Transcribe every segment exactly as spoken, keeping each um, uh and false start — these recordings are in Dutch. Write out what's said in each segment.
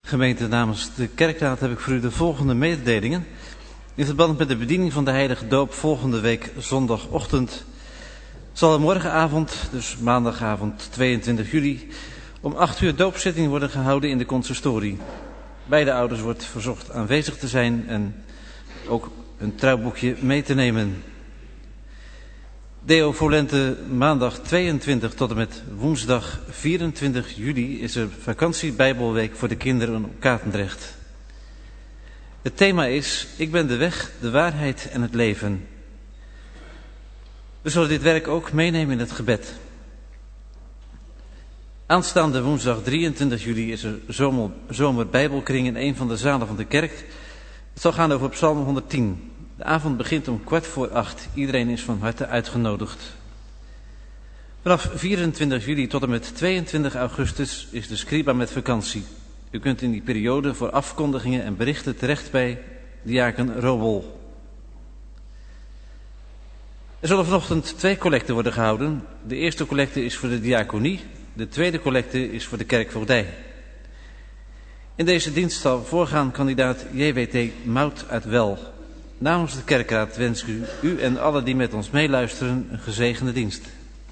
Gemeente, namens de kerkraad heb ik voor u de volgende mededelingen. In verband met de bediening van de heilige doop volgende week zondagochtend zal er morgenavond, dus maandagavond tweeëntwintig juli, om acht uur doopzitting worden gehouden in de consistorie. Beide ouders wordt verzocht aanwezig te zijn en ook een trouwboekje mee te nemen. Deo Volente, maandag tweeëntwintig tot en met woensdag vierentwintig juli is er vakantie Bijbelweek voor de kinderen op Katendrecht. Het thema is: Ik ben de weg, de waarheid en het leven. We zullen dit werk ook meenemen in het gebed. Aanstaande woensdag drieëntwintig juli is er zomer, zomer Bijbelkring in een van de zalen van de kerk. Het zal gaan over Psalm honderdtien. De avond begint om kwart voor acht. Iedereen is van harte uitgenodigd. Vanaf vierentwintig juli tot en met tweeëntwintig augustus is de Scriba met vakantie. U kunt in die periode voor afkondigingen en berichten terecht bij diaken Robol. Er zullen vanochtend twee collecten worden gehouden. De eerste collecte is voor de diaconie. De tweede collecte is voor de kerkvoogdij. In deze dienst zal voorgaan kandidaat J W T Mout uit Wel. Namens de kerkraad wens ik u, u en alle die met ons meeluisteren een gezegende dienst.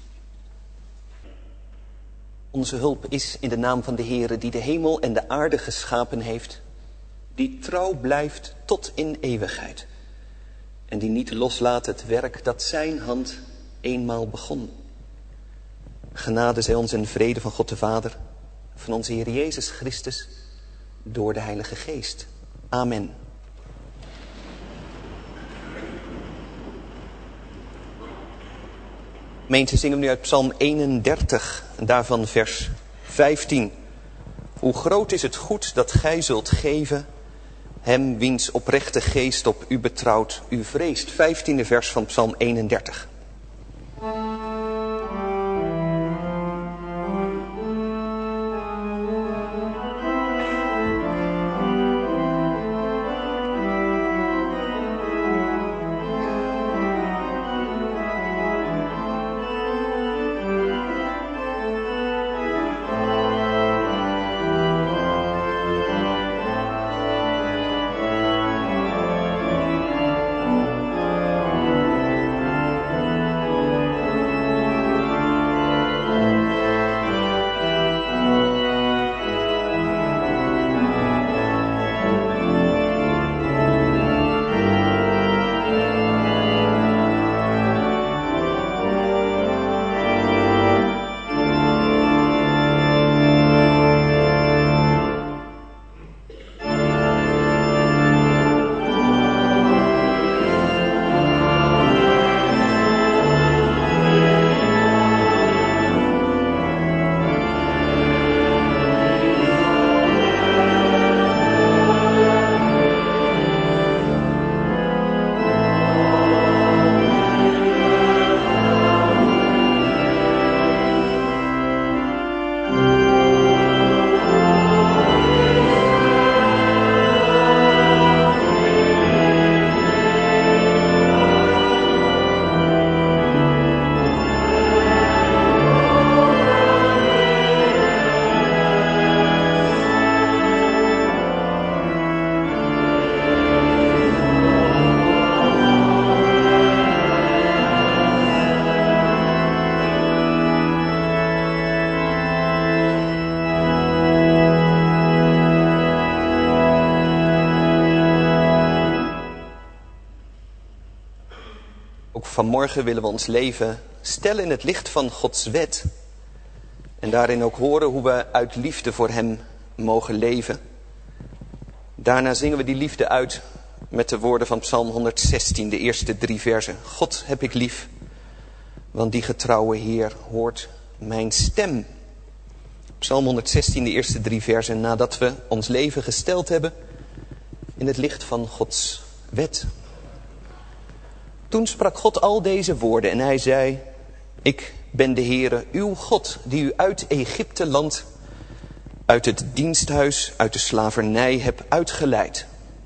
Onze hulp is in de naam van de Heere die de hemel en de aarde geschapen heeft, die trouw blijft tot in eeuwigheid en die niet loslaat het werk dat zijn hand eenmaal begon. Genade zij ons en vrede van God de Vader, van onze Heer Jezus Christus, door de Heilige Geest. Amen. Gemeente, zingen we nu uit Psalm eenendertig, en daarvan vers vijftien. Hoe groot is het goed dat gij zult geven, hem wiens oprechte geest op u betrouwt, u vreest. Vijftiende vers van Psalm eenendertig. Vanmorgen willen we ons leven stellen in het licht van Gods wet. En daarin ook horen hoe we uit liefde voor hem mogen leven. Daarna zingen we die liefde uit met de woorden van Psalm honderdzestien, de eerste drie versen. God heb ik lief, want die getrouwe Heer hoort mijn stem. Psalm honderdzestien, de eerste drie versen, nadat we ons leven gesteld hebben in het licht van Gods wet. Toen sprak God al deze woorden en hij zei: Ik ben de Heere, uw God, die u uit Egypte land, uit het diensthuis, uit de slavernij heb uitgeleid.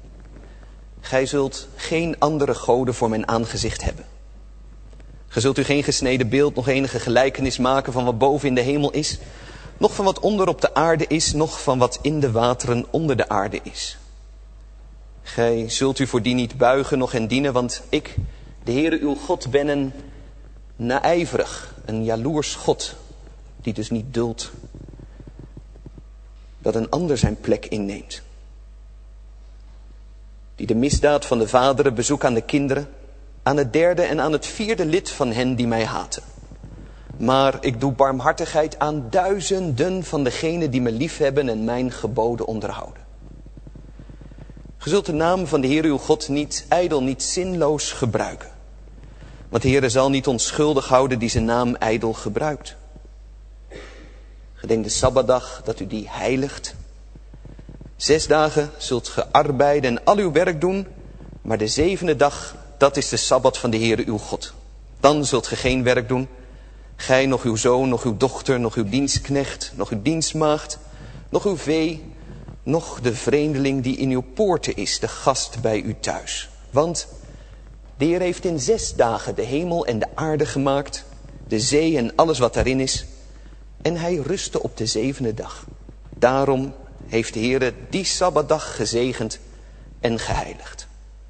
Gij zult geen andere goden voor mijn aangezicht hebben. Gij zult u geen gesneden beeld, nog enige gelijkenis maken van wat boven in de hemel is, nog van wat onder op de aarde is, nog van wat in de wateren onder de aarde is. Gij zult u voor die niet buigen, noch hen dienen, want ik, de Heere uw God, ben een naijverig, een jaloers God, die dus niet duldt dat een ander zijn plek inneemt. Die de misdaad van de vaderen bezoekt aan de kinderen, aan het derde en aan het vierde lid van hen die mij haten. Maar ik doe barmhartigheid aan duizenden van degenen die me liefhebben en mijn geboden onderhouden. Ge zult de naam van de Heer uw God niet ijdel, niet zinloos gebruiken. Want de Heer zal niet onschuldig houden die zijn naam ijdel gebruikt. Gedenk de Sabbatdag dat u die heiligt. Zes dagen zult ge arbeiden en al uw werk doen, maar de zevende dag, dat is de Sabbat van de Heere uw God. Dan zult ge geen werk doen, gij, nog uw zoon, nog uw dochter, nog uw dienstknecht, nog uw dienstmaagd, nog uw vee, nog de vreemdeling die in uw poorten is, de gast bij u thuis. Want de Heer heeft in zes dagen de hemel en de aarde gemaakt, de zee en alles wat daarin is, en hij rustte op de zevende dag. Daarom heeft de Heer die Sabbatdag gezegend en geheiligd.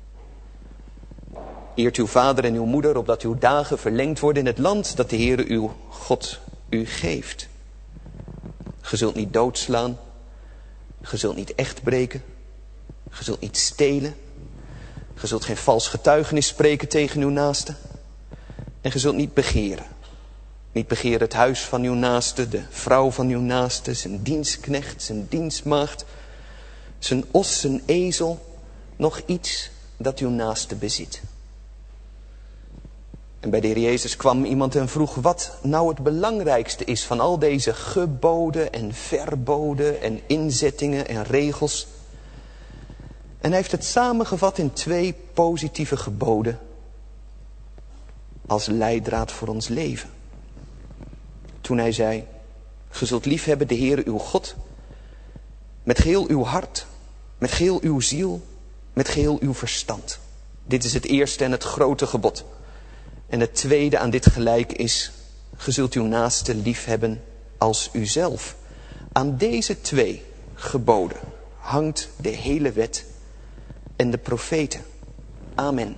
Eert uw vader en uw moeder, opdat uw dagen verlengd worden in het land dat de Heere uw God u geeft. Ge zult niet doodslaan, ge zult niet echt breken, ge zult niet stelen, ge zult geen vals getuigenis spreken tegen uw naaste en ge zult niet begeren. Niet begeren het huis van uw naaste, de vrouw van uw naaste, zijn dienstknecht, zijn dienstmaagd, zijn os, zijn ezel, nog iets dat uw naaste bezit. En bij de Heer Jezus kwam iemand en vroeg wat nou het belangrijkste is van al deze geboden en verboden en inzettingen en regels. En hij heeft het samengevat in twee positieve geboden als leidraad voor ons leven. Toen hij zei, ge zult liefhebben de Heere uw God met geheel uw hart, met geheel uw ziel, met geheel uw verstand. Dit is het eerste en het grote gebod. En het tweede aan dit gelijk is, ge zult uw naaste liefhebben als uzelf. Aan deze twee geboden hangt de hele wet en de profeten. Amen.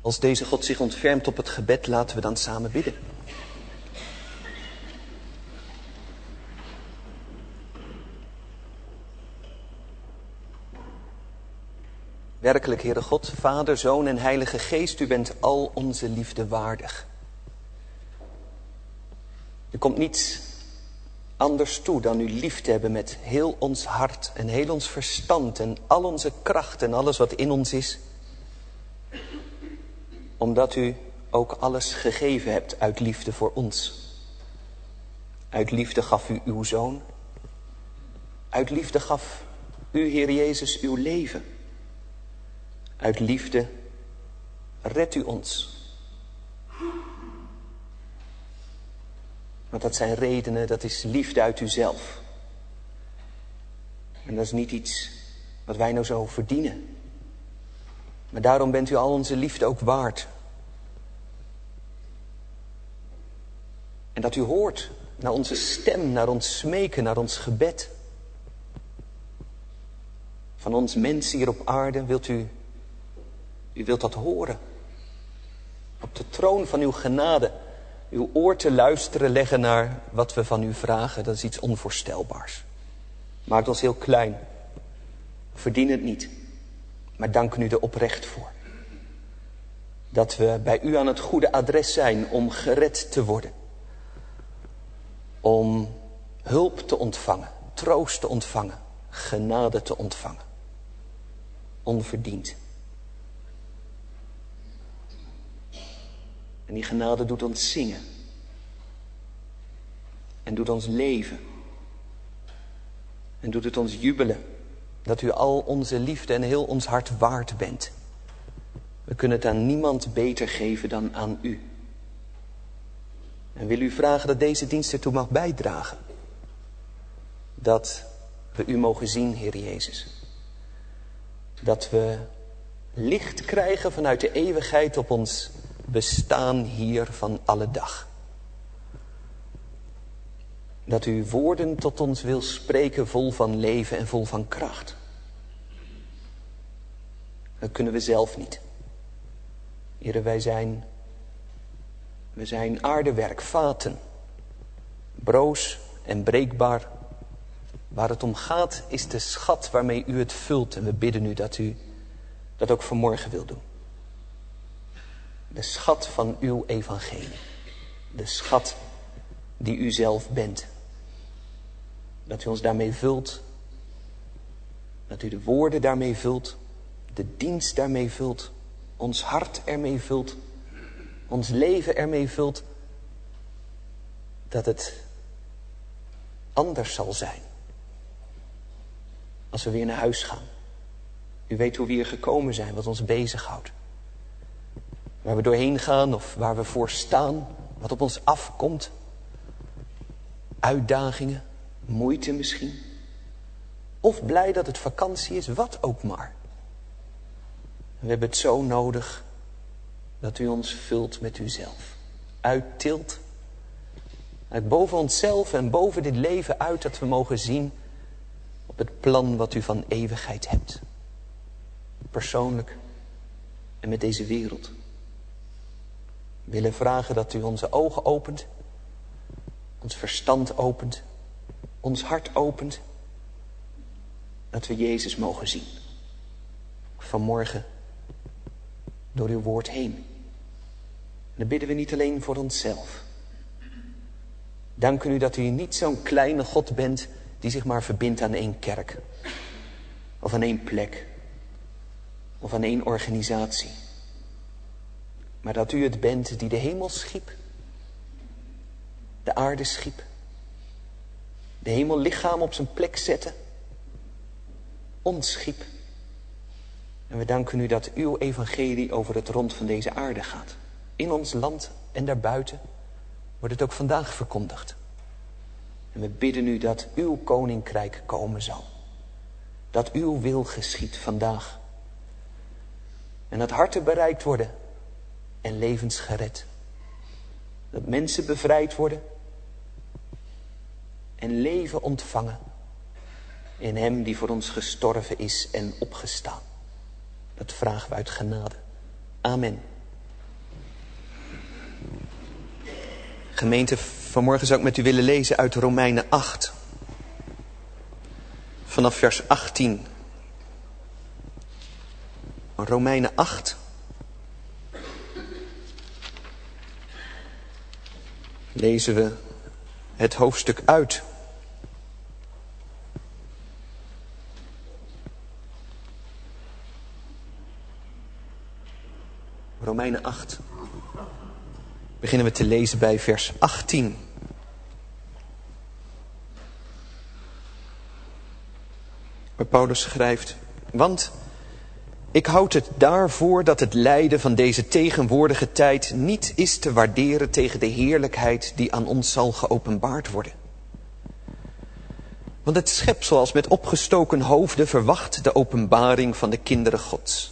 Als deze God zich ontfermt op het gebed, laten we dan samen bidden. Werkelijk, Heere God, Vader, Zoon en Heilige Geest, u bent al onze liefde waardig. Er komt niets anders toe dan u lief te hebben met heel ons hart en heel ons verstand en al onze kracht en alles wat in ons is. Omdat u ook alles gegeven hebt uit liefde voor ons. Uit liefde gaf u uw Zoon. Uit liefde gaf u, Heer Jezus, uw leven. Uit liefde redt u ons. Want dat zijn redenen, dat is liefde uit uzelf. En dat is niet iets wat wij nou zo verdienen. Maar daarom bent u al onze liefde ook waard. En dat u hoort naar onze stem, naar ons smeken, naar ons gebed. Van ons mensen hier op aarde wilt u, u wilt dat horen. Op de troon van uw genade, uw oor te luisteren leggen naar wat we van u vragen, dat is iets onvoorstelbaars. Maakt ons heel klein. We verdienen het niet. Maar danken u er oprecht voor. Dat we bij u aan het goede adres zijn om gered te worden. Om hulp te ontvangen, troost te ontvangen, genade te ontvangen. Onverdiend. En die genade doet ons zingen. En doet ons leven. En doet het ons jubelen. Dat u al onze liefde en heel ons hart waard bent. We kunnen het aan niemand beter geven dan aan u. En wil u vragen dat deze dienst ertoe mag bijdragen. Dat we u mogen zien, Heer Jezus. Dat we licht krijgen vanuit de eeuwigheid op ons bestaan hier van alle dag. Dat u woorden tot ons wil spreken vol van leven en vol van kracht. Dat kunnen we zelf niet. Heere, wij zijn, we zijn aardewerk, vaten. Broos en breekbaar. Waar het om gaat is de schat waarmee u het vult. En we bidden u dat u dat ook vanmorgen wil doen. De schat van uw evangelie. De schat die u zelf bent. Dat u ons daarmee vult. Dat u de woorden daarmee vult. De dienst daarmee vult. Ons hart ermee vult. Ons leven ermee vult. Dat het anders zal zijn. Als we weer naar huis gaan. U weet hoe we hier gekomen zijn. Wat ons bezighoudt. Waar we doorheen gaan of waar we voor staan. Wat op ons afkomt. Uitdagingen. Moeite misschien. Of blij dat het vakantie is. Wat ook maar. We hebben het zo nodig. Dat u ons vult met uzelf. Uittilt. Uit boven onszelf en boven dit leven uit. Dat we mogen zien. Op het plan wat u van eeuwigheid hebt. Persoonlijk. En met deze wereld. We willen vragen dat u onze ogen opent. Ons verstand opent. Ons hart opent. Dat we Jezus mogen zien. Vanmorgen. Door uw woord heen. En dan bidden we niet alleen voor onszelf. Dank u dat u niet zo'n kleine God bent. Die zich maar verbindt aan één kerk. Of aan één plek. Of aan één organisatie. Maar dat u het bent die de hemel schiep. De aarde schiep. De hemel lichaam op zijn plek zette. Ons schiep. En we danken u dat uw evangelie over het rond van deze aarde gaat. In ons land en daarbuiten wordt het ook vandaag verkondigd. En we bidden u dat uw koninkrijk komen zal. Dat uw wil geschiedt vandaag. En dat harten bereikt worden. En levens gered. Dat mensen bevrijd worden. En leven ontvangen. In hem die voor ons gestorven is en opgestaan. Dat vragen we uit genade. Amen. Gemeente, vanmorgen zou ik met u willen lezen uit Romeinen acht. Vanaf vers achttien. Romeinen acht. Lezen we het hoofdstuk uit. Romeinen acht. Beginnen we te lezen bij vers achttien. Waar Paulus schrijft: want ik houd het daarvoor dat het lijden van deze tegenwoordige tijd niet is te waarderen tegen de heerlijkheid die aan ons zal geopenbaard worden. Want het schepsel als met opgestoken hoofden verwacht de openbaring van de kinderen Gods.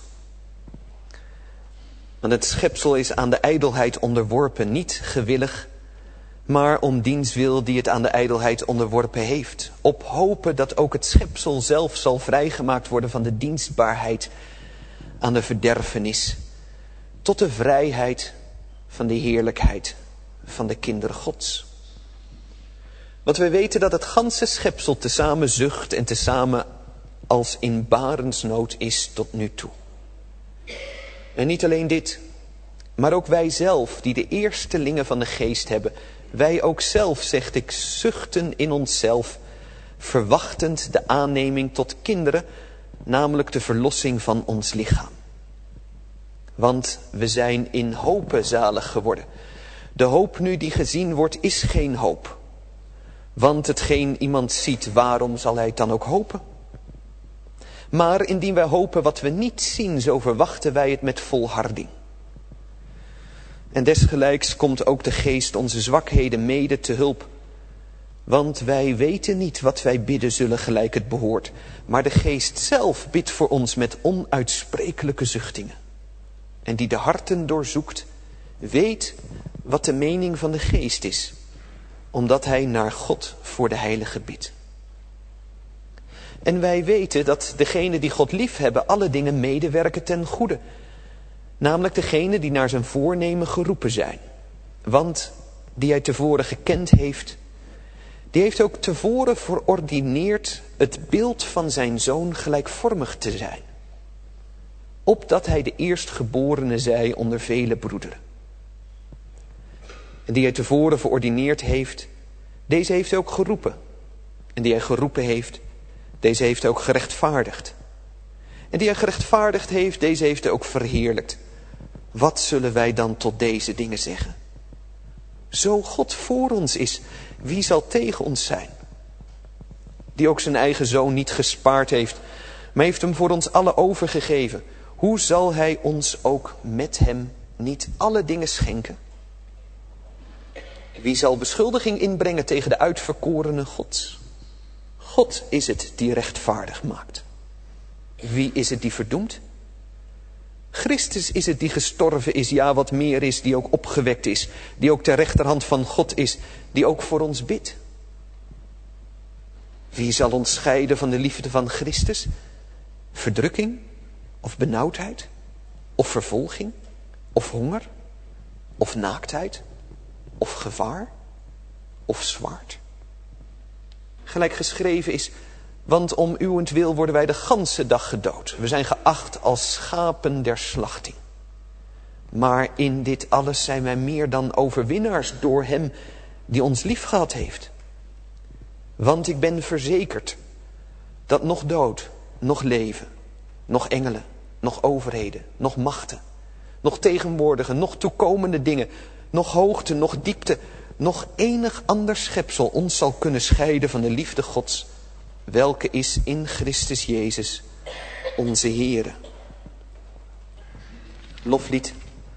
Want het schepsel is aan de ijdelheid onderworpen, niet gewillig, maar om diens wil die het aan de ijdelheid onderworpen heeft. Op hopen dat ook het schepsel zelf zal vrijgemaakt worden van de dienstbaarheid aan de verderfenis, tot de vrijheid van de heerlijkheid van de kinderen Gods. Want wij weten dat het ganse schepsel tezamen zucht en tezamen als in barensnood is tot nu toe. En niet alleen dit, maar ook wij zelf, die de eerstelingen van de geest hebben, wij ook zelf, zegt ik, zuchten in onszelf, verwachtend de aanneming tot kinderen, namelijk de verlossing van ons lichaam. Want we zijn in hope zalig geworden. De hoop nu die gezien wordt, is geen hoop. Want hetgeen iemand ziet, waarom zal hij het dan ook hopen? Maar indien wij hopen wat we niet zien, zo verwachten wij het met volharding. En desgelijks komt ook de geest onze zwakheden mede te hulp. Want wij weten niet wat wij bidden zullen gelijk het behoort. Maar de geest zelf bidt voor ons met onuitsprekelijke zuchtingen. En die de harten doorzoekt, weet wat de mening van de geest is. Omdat hij naar God voor de heilige bidt. En wij weten dat degenen die God lief hebben alle dingen medewerken ten goede. Namelijk degenen die naar zijn voornemen geroepen zijn. Want die hij tevoren gekend heeft, die heeft ook tevoren verordineerd het beeld van zijn zoon gelijkvormig te zijn. Opdat hij de eerstgeborene zij onder vele broederen. En die hij tevoren verordineerd heeft, deze heeft hij ook geroepen. En die hij geroepen heeft, deze heeft hij ook gerechtvaardigd. En die hij gerechtvaardigd heeft, deze heeft hij ook verheerlijkt. Wat zullen wij dan tot deze dingen zeggen? Zo God voor ons is, wie zal tegen ons zijn? Die ook zijn eigen zoon niet gespaard heeft, maar heeft hem voor ons allen overgegeven. Hoe zal hij ons ook met hem niet alle dingen schenken? Wie zal beschuldiging inbrengen tegen de uitverkorene Gods? God is het die rechtvaardig maakt. Wie is het die verdoemt? Christus is het die gestorven is, ja wat meer is, die ook opgewekt is, die ook ter rechterhand van God is, die ook voor ons bidt. Wie zal ons scheiden van de liefde van Christus? Verdrukking of benauwdheid of vervolging of honger of naaktheid of gevaar of zwaard? Gelijk geschreven is: want om uwentwil worden wij de ganse dag gedood. We zijn geacht als schapen der slachting. Maar in dit alles zijn wij meer dan overwinnaars door hem die ons liefgehad heeft. Want ik ben verzekerd dat nog dood, nog leven, nog engelen, nog overheden, nog machten, nog tegenwoordige, nog toekomende dingen, nog hoogte, nog diepte, nog enig ander schepsel ons zal kunnen scheiden van de liefde Gods, welke is in Christus Jezus, onze Heere. Loflied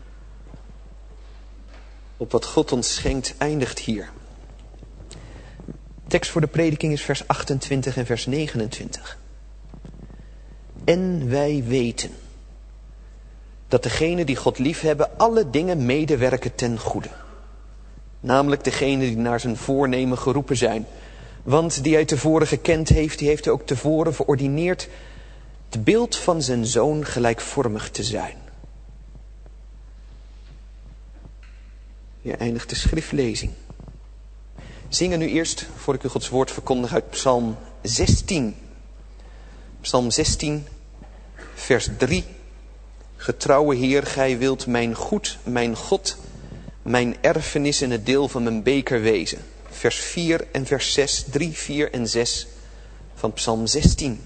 op wat God ons schenkt eindigt hier. Tekst voor de prediking is vers achtentwintig en vers negenentwintig. En wij weten dat degenen die God liefhebben alle dingen medewerken ten goede. Namelijk degenen die naar zijn voornemen geroepen zijn. Want die hij tevoren gekend heeft, die heeft hij ook tevoren verordineerd het beeld van zijn zoon gelijkvormig te zijn. Hier eindigt de schriftlezing. Zingen nu eerst, voor ik u Gods woord verkondig, uit Psalm zestien. Psalm zestien, vers drie. Getrouwe Heer, gij wilt mijn goed, mijn God, mijn erfenis en het deel van mijn beker wezen. Vers vier en vers zes, drie, vier en zes van Psalm zestien.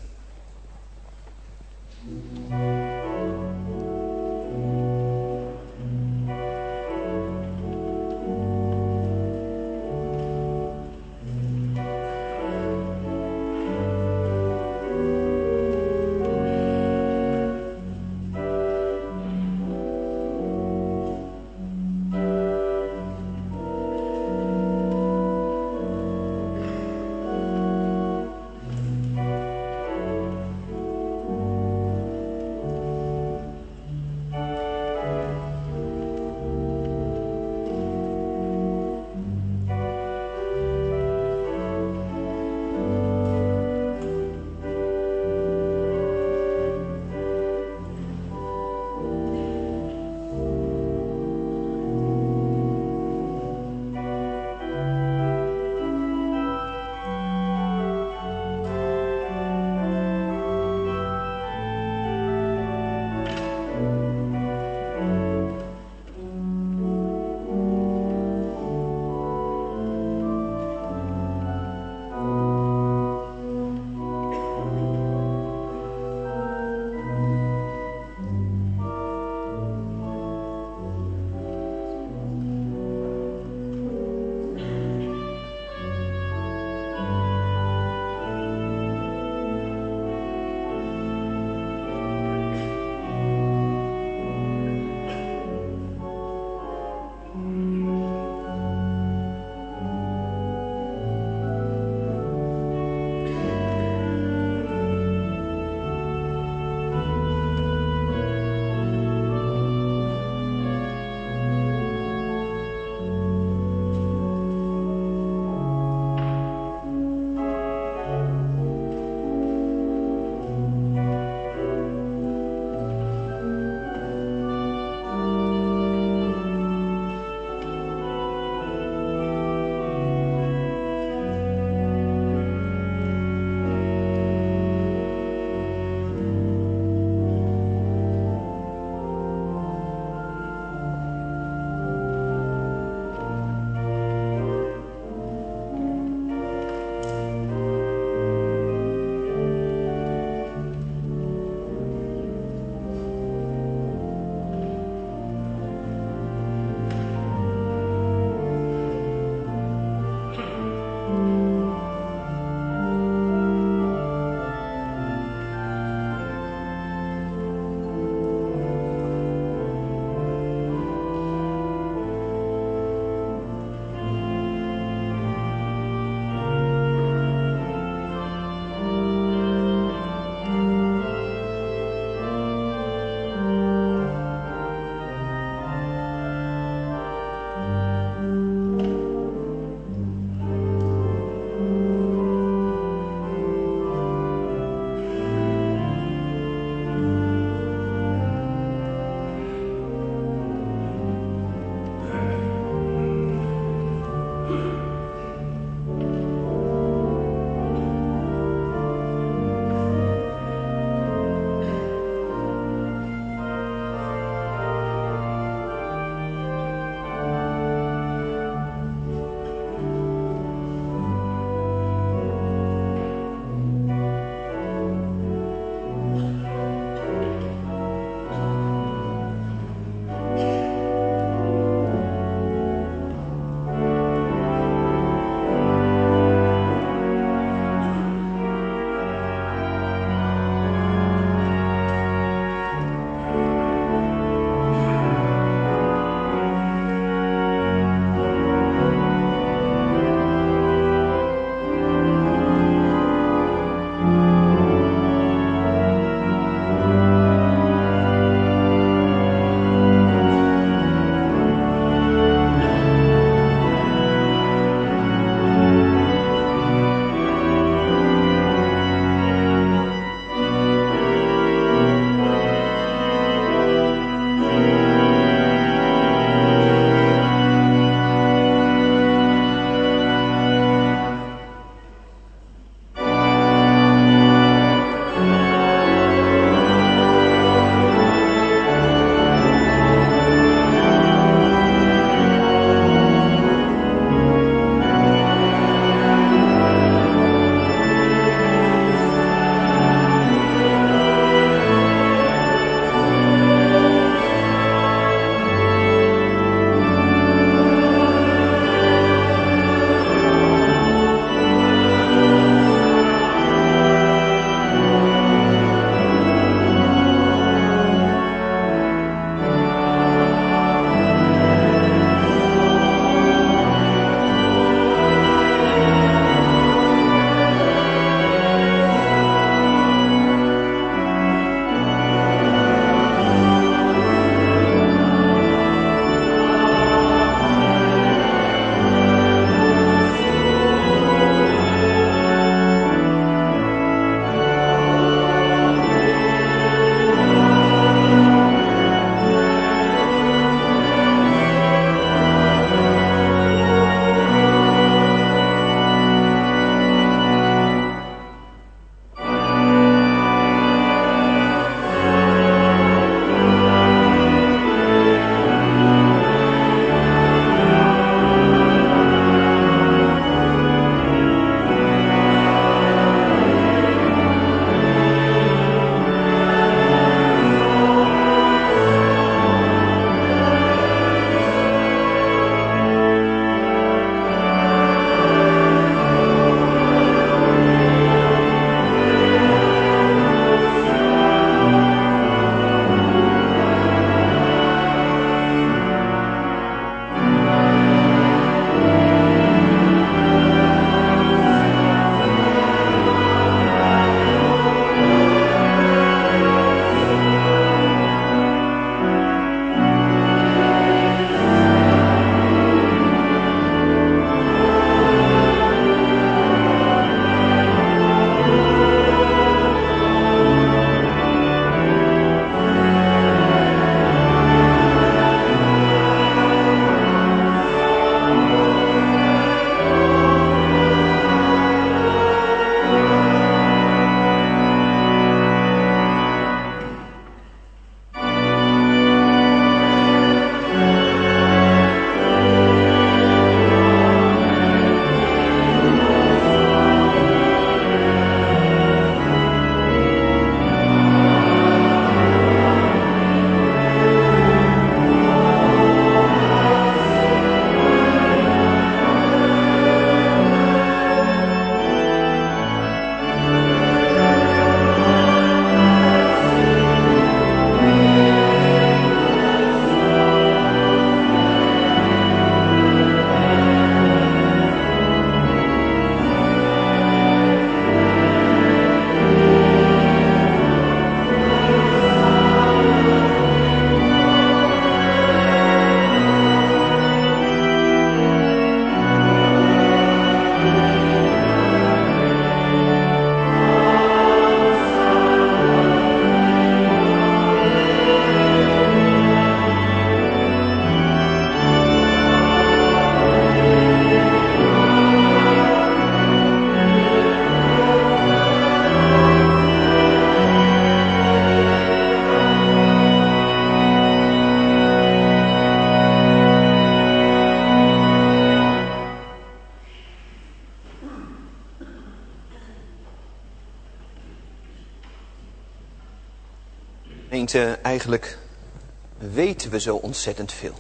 Gemeente, eigenlijk weten we zo ontzettend veel.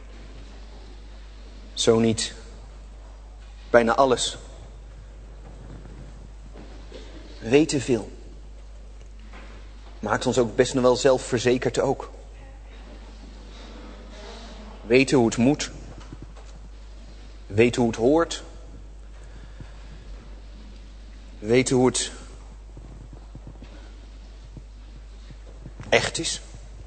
Zo niet bijna alles. We weten veel. Maakt ons ook best nog wel zelfverzekerd ook. We weten hoe het moet. We weten hoe het hoort. We weten hoe het echt is.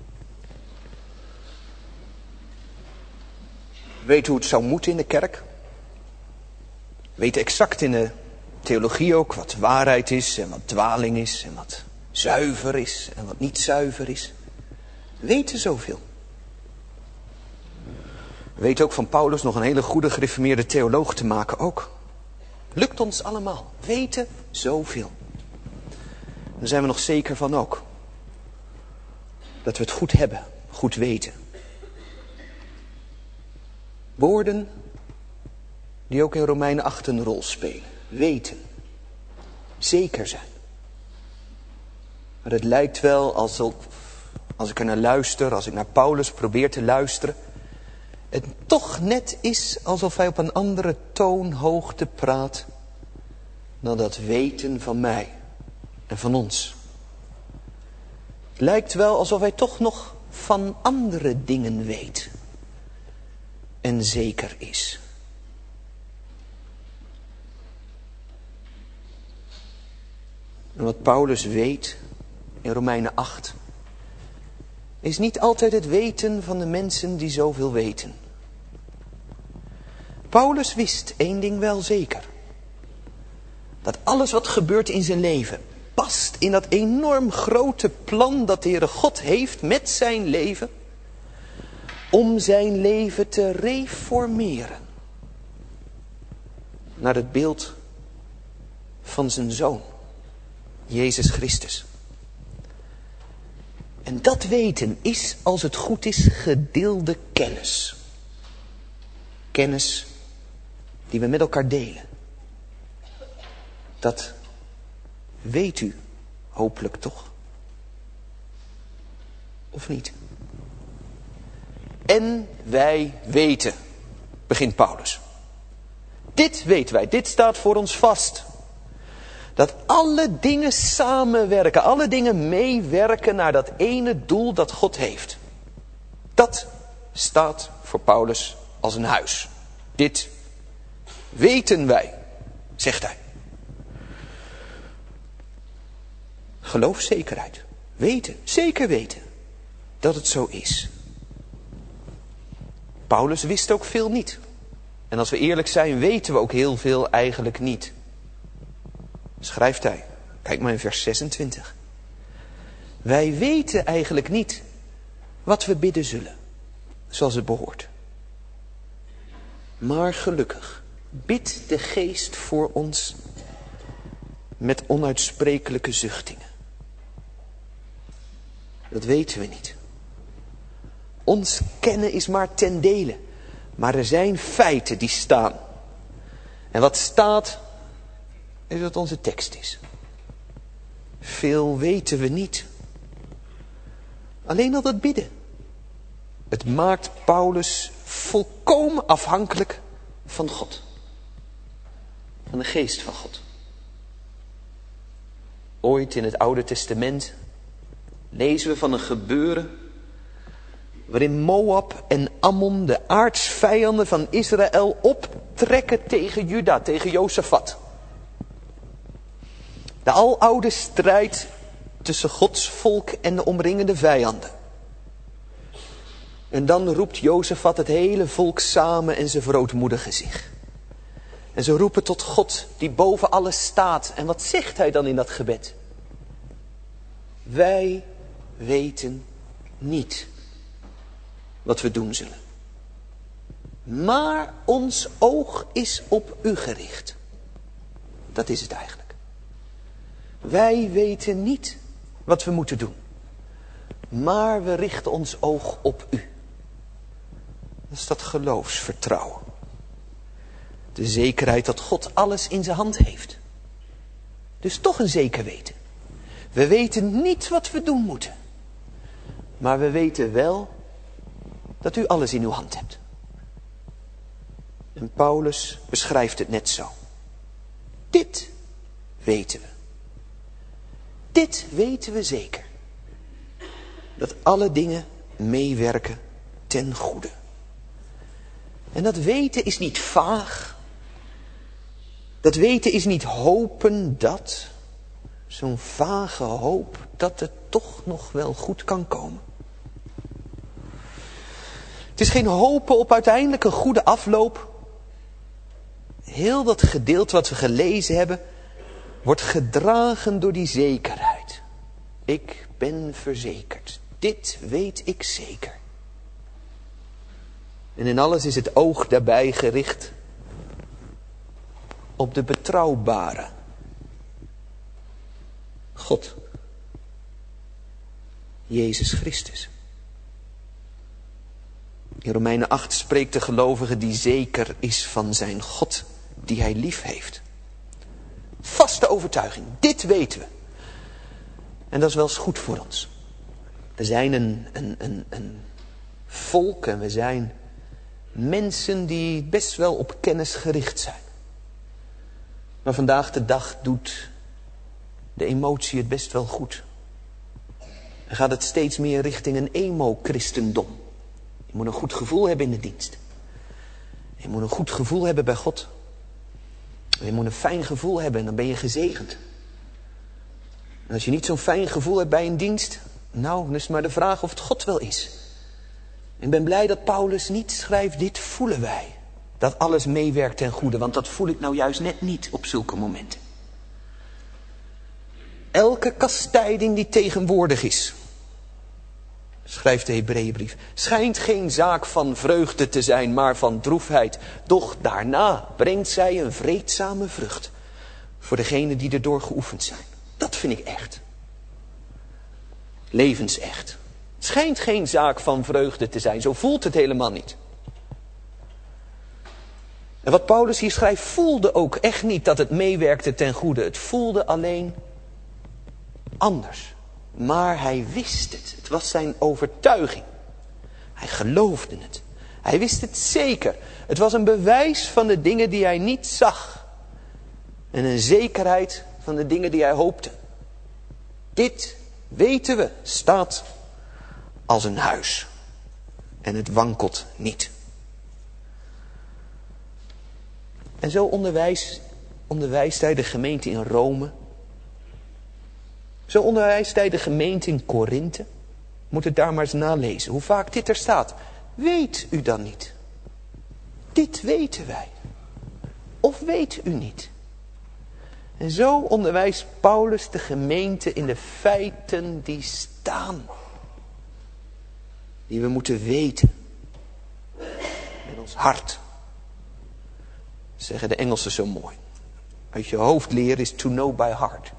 We weten hoe het zou moeten in de kerk. We weten exact in de theologie ook wat waarheid is en wat dwaling is en wat zuiver is en wat niet zuiver is. We weten zoveel. We weten ook van Paulus nog een hele goede gereformeerde theoloog te maken ook. Lukt ons allemaal. Weten zoveel. Daar zijn we nog zeker van ook. Dat we het goed hebben. Goed weten. Woorden die ook in Romeinen acht een rol spelen. Weten. Zeker zijn. Maar het lijkt wel alsof, als ik er naar luister, als ik naar Paulus probeer te luisteren, het toch net is alsof hij op een andere toonhoogte praat dan dat weten van mij en van ons. Het lijkt wel alsof hij toch nog van andere dingen weet en zeker is. En wat Paulus weet in Romeinen acht is niet altijd het weten van de mensen die zoveel weten. Paulus wist één ding wel zeker. Dat alles wat gebeurt in zijn leven past in dat enorm grote plan dat de Heere God heeft met zijn leven. Om zijn leven te reformeren. Naar het beeld van zijn Zoon. Jezus Christus. En dat weten is, als het goed is, gedeelde kennis. Kennis die we met elkaar delen. Dat weet u hopelijk toch? Of niet? En wij weten, begint Paulus. Dit weten wij, dit staat voor ons vast. Dat alle dingen samenwerken, alle dingen meewerken naar dat ene doel dat God heeft. Dat staat voor Paulus als een huis. Dit weten wij, zegt hij. Geloofszekerheid. Weten, zeker weten dat het zo is. Paulus wist ook veel niet. En als we eerlijk zijn, weten we ook heel veel eigenlijk niet. Schrijft hij. Kijk maar in vers zesentwintig. Wij weten eigenlijk niet wat we bidden zullen. Zoals het behoort. Maar gelukkig bidt de Geest voor ons met onuitsprekelijke zuchtingen. Dat weten we niet. Ons kennen is maar ten dele. Maar er zijn feiten die staan. En wat staat, is wat onze tekst is. Veel weten we niet. Alleen al dat bidden. Het maakt Paulus volkomen afhankelijk van God. Van de geest van God. Ooit in het Oude Testament lezen we van een gebeuren waarin Moab en Ammon, de aartsvijanden van Israël, optrekken tegen Juda, tegen Jozefat. De aloude strijd tussen Gods volk en de omringende vijanden. En dan roept Jozefat het hele volk samen en ze verootmoedigen zich. En ze roepen tot God die boven alles staat. En wat zegt hij dan in dat gebed? Wij weten niet wat we doen zullen. Maar ons oog is op u gericht. Dat is het eigenlijk. Wij weten niet wat we moeten doen. Maar we richten ons oog op u. Dat is dat geloofsvertrouwen. De zekerheid dat God alles in zijn hand heeft. Dus toch een zeker weten. We weten niet wat we doen moeten. Maar we weten wel dat u alles in uw hand hebt. En Paulus beschrijft het net zo. Dit weten we. Dit weten we zeker. Dat alle dingen meewerken ten goede. En dat weten is niet vaag. Dat weten is niet hopen dat. Zo'n vage hoop dat het toch nog wel goed kan komen. Het is geen hopen op uiteindelijk een goede afloop. Heel dat gedeelte wat we gelezen hebben, wordt gedragen door die zekerheid. Ik ben verzekerd. Dit weet ik zeker. En in alles is het oog daarbij gericht op de betrouwbare God. Jezus Christus. In Romeinen acht spreekt de gelovige die zeker is van zijn God, die hij lief heeft. Vaste overtuiging, dit weten we. En dat is wel eens goed voor ons. We zijn een, een, een, een volk en we zijn mensen die best wel op kennis gericht zijn. Maar vandaag de dag doet de emotie het best wel goed. En gaat het steeds meer richting een emo-christendom. Je moet een goed gevoel hebben in de dienst. Je moet een goed gevoel hebben bij God. Je moet een fijn gevoel hebben en dan ben je gezegend. En als je niet zo'n fijn gevoel hebt bij een dienst, nou, dan is het maar de vraag of het God wel is. Ik ben blij dat Paulus niet schrijft, dit voelen wij. Dat alles meewerkt ten goede, want dat voel ik nou juist net niet op zulke momenten. Elke kastijding die tegenwoordig is, schrijft de Hebreeënbrief, schijnt geen zaak van vreugde te zijn, maar van droefheid. Doch daarna brengt zij een vreedzame vrucht voor degenen die erdoor geoefend zijn. Dat vind ik echt. Levensecht. Het schijnt geen zaak van vreugde te zijn. Zo voelt het helemaal niet. En wat Paulus hier schrijft, voelde ook echt niet dat het meewerkte ten goede. Het voelde alleen anders. Maar hij wist het. Het was zijn overtuiging. Hij geloofde het. Hij wist het zeker. Het was een bewijs van de dingen die hij niet zag. En een zekerheid van de dingen die hij hoopte. Dit weten we, staat als een huis. En het wankelt niet. En zo onderwijs, onderwijst hij de gemeente in Rome. Zo onderwijst hij de gemeente in Korinthe. Moet het daar maar eens nalezen. Hoe vaak dit er staat. Weet u dan niet? Dit weten wij. Of weet u niet? En zo onderwijst Paulus de gemeente in de feiten die staan. Die we moeten weten. Met ons hart. Zeggen de Engelsen zo mooi. Uit je hoofd leren is to know by heart.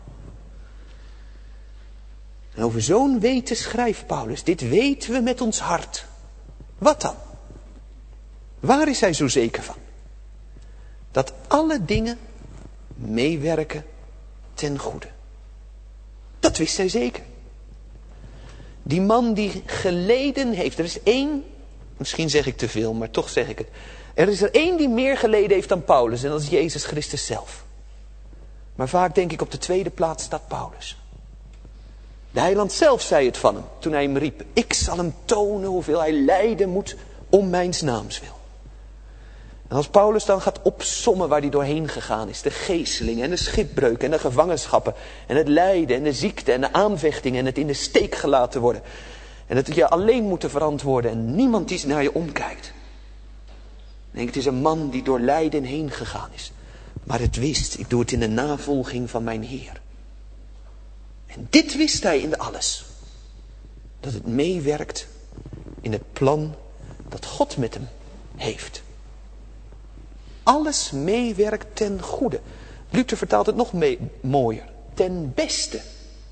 En over zo'n weten schrijft Paulus. Dit weten we met ons hart. Wat dan? Waar is hij zo zeker van? Dat alle dingen meewerken ten goede. Dat wist hij zeker. Die man die geleden heeft. Er is één. Misschien zeg ik te veel, maar toch zeg ik het. Er is er één die meer geleden heeft dan Paulus. En dat is Jezus Christus zelf. Maar vaak denk ik op de tweede plaats staat Paulus. De heiland zelf zei het van hem toen hij hem riep. Ik zal hem tonen hoeveel hij lijden moet om mijns naams wil. En als Paulus dan gaat opsommen waar hij doorheen gegaan is. De geeselingen en de schipbreuken en de gevangenschappen. En het lijden en de ziekte en de aanvechting en het in de steek gelaten worden. En het je alleen moeten verantwoorden en niemand die naar je omkijkt. Ik denk, het is een man die door lijden heen gegaan is. Maar het wist, ik doe het in de navolging van mijn Heer. En dit wist hij in alles. Dat het meewerkt in het plan dat God met hem heeft. Alles meewerkt ten goede. Luther vertaalt het nog mee, mooier. Ten beste.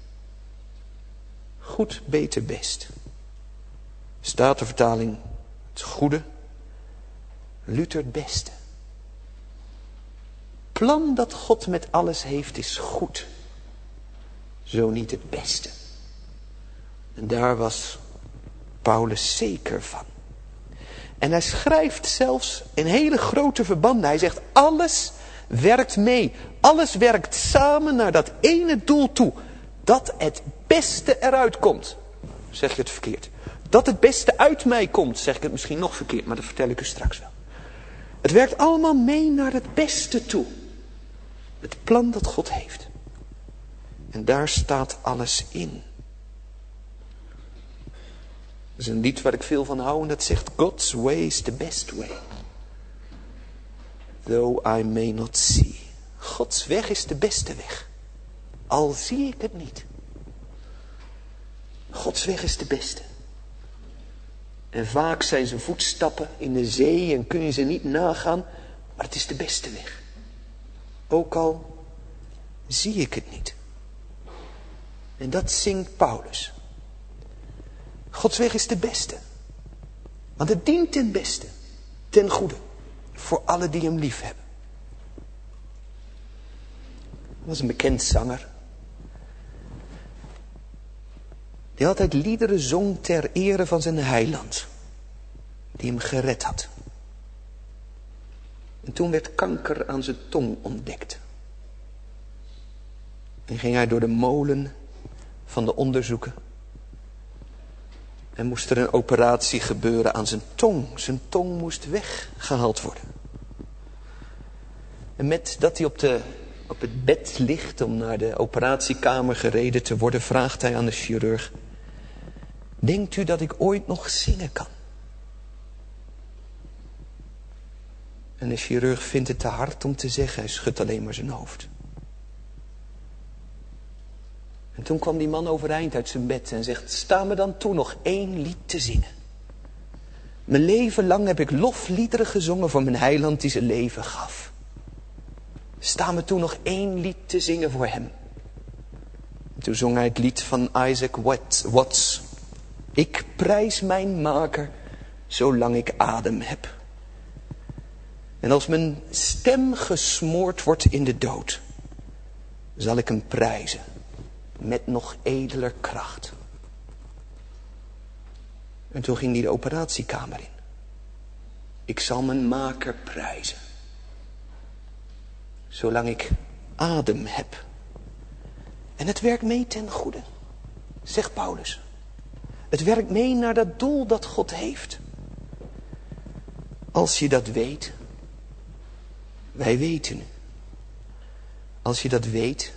Goed, beter, best. Statenvertaling het goede. Luther het beste. Plan dat God met alles heeft is goed. Zo niet het beste. En daar was Paulus zeker van. En hij schrijft zelfs in hele grote verbanden. Hij zegt, alles werkt mee. Alles werkt samen naar dat ene doel toe. Dat het beste eruit komt. Zeg je het verkeerd? Dat het beste uit mij komt. Zeg ik het misschien nog verkeerd, maar dat vertel ik u straks wel. Het werkt allemaal mee naar het beste toe. Het plan dat God heeft. En daar staat alles in. Dat is een lied waar ik veel van hou en dat zegt, God's way is the best way. Though I may not see. Gods weg is de beste weg. Al zie ik het niet. Gods weg is de beste. En vaak zijn zijn voetstappen in de zee en kun je ze niet nagaan. Maar het is de beste weg. Ook al zie ik het niet. En dat zingt Paulus. Gods weg is de beste. Want het dient ten beste. Ten goede. Voor alle die hem lief hebben. Er was een bekend zanger. Die altijd liederen zong ter ere van zijn heiland. Die hem gered had. En toen werd kanker aan zijn tong ontdekt. En ging hij door de molen van de onderzoeken. En moest er een operatie gebeuren aan zijn tong. Zijn tong moest weggehaald worden. En met dat hij op, de, op het bed ligt om naar de operatiekamer gereden te worden, vraagt hij aan de chirurg: denkt u dat ik ooit nog zingen kan? En de chirurg vindt het te hard om te zeggen. Hij schudt alleen maar zijn hoofd. En toen kwam die man overeind uit zijn bed en zegt: sta me dan toe nog één lied te zingen. Mijn leven lang heb ik lofliederen gezongen voor mijn heiland die zijn leven gaf. Sta me toe nog één lied te zingen voor hem. En toen zong hij het lied van Isaac Watts. Ik prijs mijn maker zolang ik adem heb. En als mijn stem gesmoord wordt in de dood, zal ik hem prijzen met nog edeler kracht. En toen ging hij de operatiekamer in. Ik zal mijn maker prijzen zolang ik adem heb. En het werkt mee ten goede, zegt Paulus. Het werkt mee naar dat doel dat God heeft. Als je dat weet. Wij weten. Als je dat weet,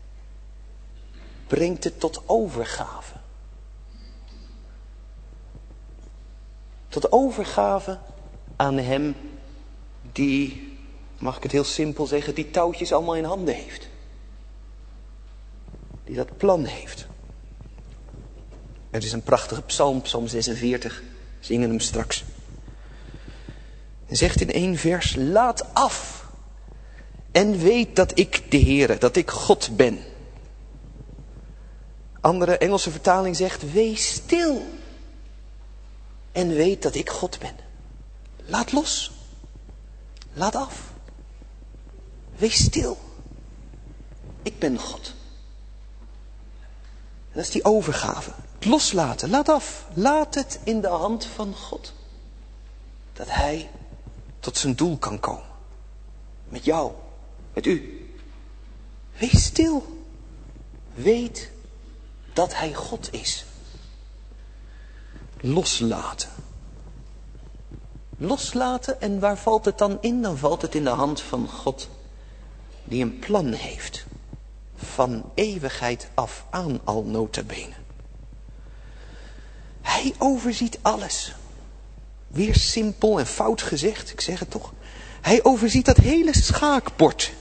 brengt het tot overgave. Tot overgave aan hem die, mag ik het heel simpel zeggen, die touwtjes allemaal in handen heeft. Die dat plan heeft. Er is een prachtige psalm, psalm zesenveertig. Zingen hem straks. En zegt in één vers: laat af en weet dat ik de Heere, dat ik God ben. Andere Engelse vertaling zegt: wees stil en weet dat ik God ben. Laat los. Laat af. Wees stil. Ik ben God. En dat is die overgave. Het loslaten. Laat af. Laat het in de hand van God. Dat hij tot zijn doel kan komen. Met jou. Met u. Wees stil. Weet dat hij God is. Loslaten. Loslaten, en waar valt het dan in? Dan valt het in de hand van God, die een plan heeft. Van eeuwigheid af aan al nota bene. Hij overziet alles. Weer simpel en fout gezegd, ik zeg het toch. Hij overziet dat hele schaakbord.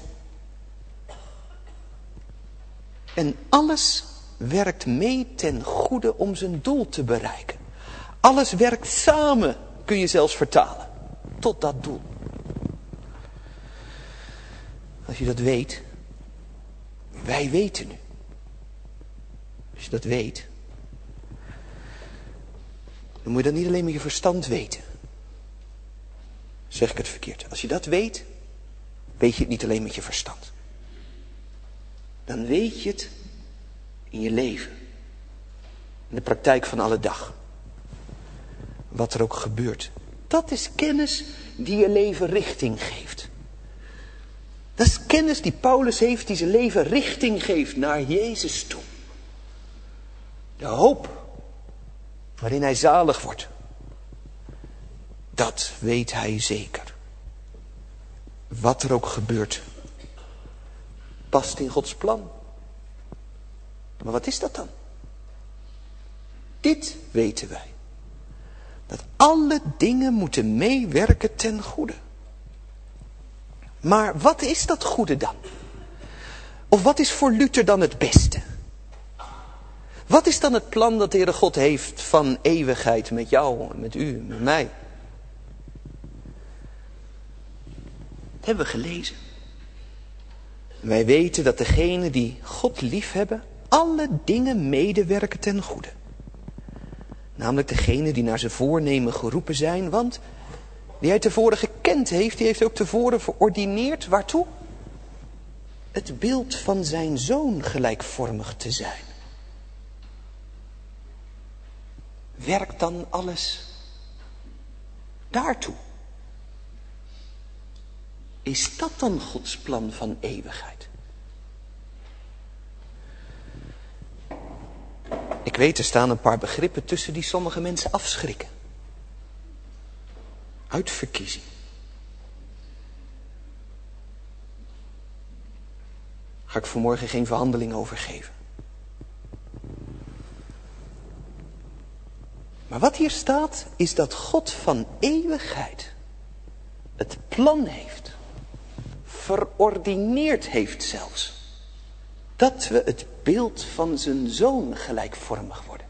En alles werkt mee ten goede om zijn doel te bereiken. Alles werkt samen, kun je zelfs vertalen, tot dat doel. Als je dat weet, wij weten nu. Als je dat weet, dan moet je dat niet alleen met je verstand weten. Zeg ik het verkeerd? Als je dat weet, weet je het niet alleen met je verstand. Dan weet je het in je leven. In de praktijk van alle dag. wat er ook gebeurt. Dat is kennis die je leven richting geeft. Dat is kennis die Paulus heeft, die zijn leven richting geeft naar Jezus toe. De hoop waarin hij zalig wordt. Dat weet hij zeker. Wat er ook gebeurt, past in Gods plan. Maar wat is dat dan? Dit weten wij. Dat alle dingen moeten meewerken ten goede. Maar wat is dat goede dan? Of wat is voor Luther dan het beste? Wat is dan het plan dat de Heere God heeft van eeuwigheid met jou, met u, met mij? Dat hebben we gelezen. Wij weten dat degenen die God liefhebben, alle dingen medewerken ten goede. Namelijk degenen die naar zijn voornemen geroepen zijn, want die hij tevoren gekend heeft, die heeft ook tevoren verordineerd, waartoe? Het beeld van zijn zoon gelijkvormig te zijn. Werkt dan alles daartoe? Is dat dan Gods plan van eeuwigheid? Ik weet, er staan een paar begrippen tussen die sommige mensen afschrikken. Uitverkiezing. Ga ik vanmorgen geen verhandeling over geven. Maar wat hier staat, is dat God van eeuwigheid het plan heeft. Verordineerd heeft zelfs. Dat we het beeld van zijn zoon gelijkvormig worden.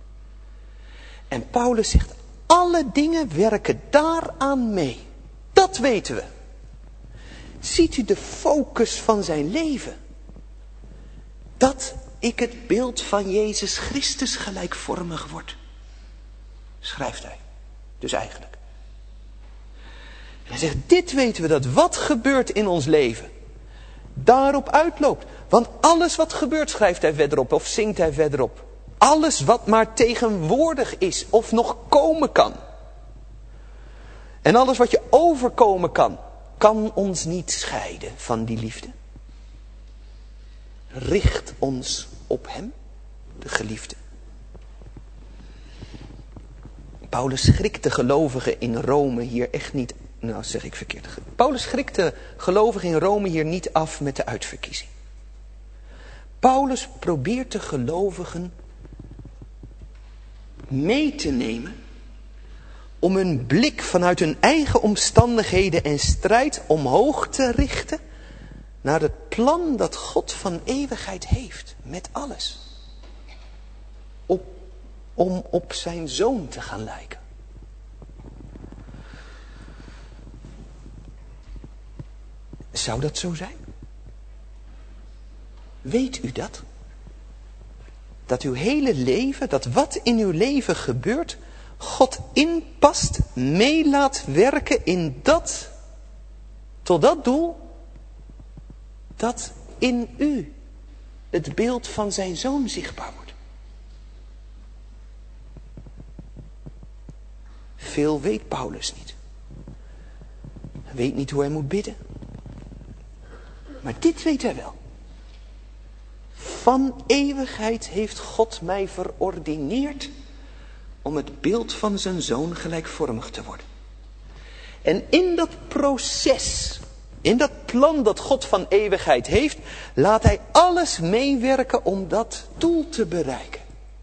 En Paulus zegt, alle dingen werken daaraan mee. Dat weten we. Ziet u de focus van zijn leven? Dat ik het beeld van Jezus Christus gelijkvormig word. Schrijft hij. Dus eigenlijk. En hij zegt, dit weten we, dat wat gebeurt in ons leven daarop uitloopt. Want alles wat gebeurt, schrijft hij verderop of zingt hij verderop. Alles wat maar tegenwoordig is of nog komen kan. En alles wat je overkomen kan, kan ons niet scheiden van die liefde. Richt ons op hem, de geliefde. Paulus schrikt de gelovigen in Rome hier echt niet, nou zeg ik verkeerd. Paulus schrikt de gelovigen in Rome hier niet af met de uitverkiezing. Paulus probeert de gelovigen mee te nemen om hun blik vanuit hun eigen omstandigheden en strijd omhoog te richten naar het plan dat God van eeuwigheid heeft met alles. Op, om op zijn zoon te gaan lijken. Zou dat zo zijn? Weet u dat? Dat uw hele leven, dat wat in uw leven gebeurt, God inpast, mee laat werken in dat, tot dat doel, dat in u het beeld van zijn zoon zichtbaar wordt. Veel weet Paulus niet. Hij weet niet hoe hij moet bidden. Maar dit weet hij wel. Van eeuwigheid heeft God mij verordineerd om het beeld van zijn zoon gelijkvormig te worden. En in dat proces, in dat plan dat God van eeuwigheid heeft, laat hij alles meewerken om dat doel te bereiken.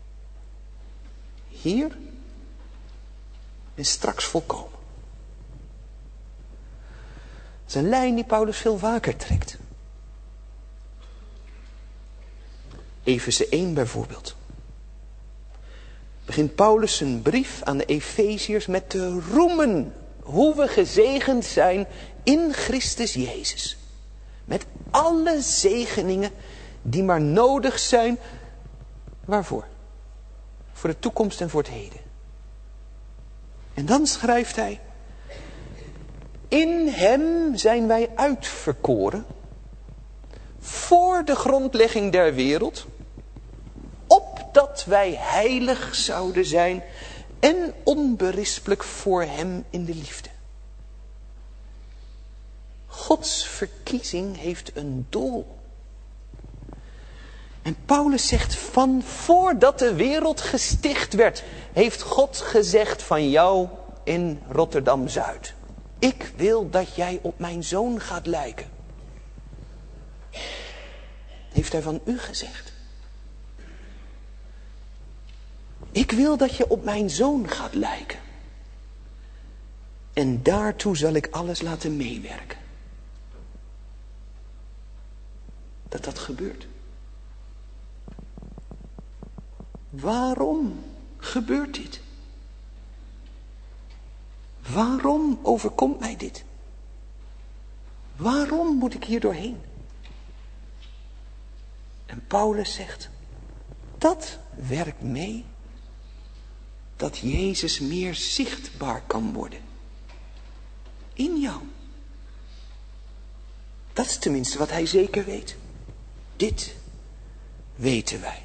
Hier en straks volkomen. Dat is een lijn die Paulus veel vaker trekt. Efeze één bijvoorbeeld. Begint Paulus zijn brief aan de Efeziërs met te roemen hoe we gezegend zijn in Christus Jezus. Met alle zegeningen die maar nodig zijn. Waarvoor? Voor de toekomst en voor het heden. En dan schrijft hij: in hem zijn wij uitverkoren voor de grondlegging der wereld, opdat wij heilig zouden zijn en onberispelijk voor hem in de liefde. Gods verkiezing heeft een doel. En Paulus zegt, van voordat de wereld gesticht werd, heeft God gezegd van jou in Rotterdam-Zuid: ik wil dat jij op mijn zoon gaat lijken. Heeft hij van u gezegd. Ik wil dat je op mijn zoon gaat lijken. En daartoe zal ik alles laten meewerken. Dat dat gebeurt. Waarom gebeurt dit? Waarom overkomt mij dit? Waarom moet ik hier doorheen? En Paulus zegt, dat werkt mee dat Jezus meer zichtbaar kan worden. In jou. Dat is tenminste wat hij zeker weet. Dit weten wij.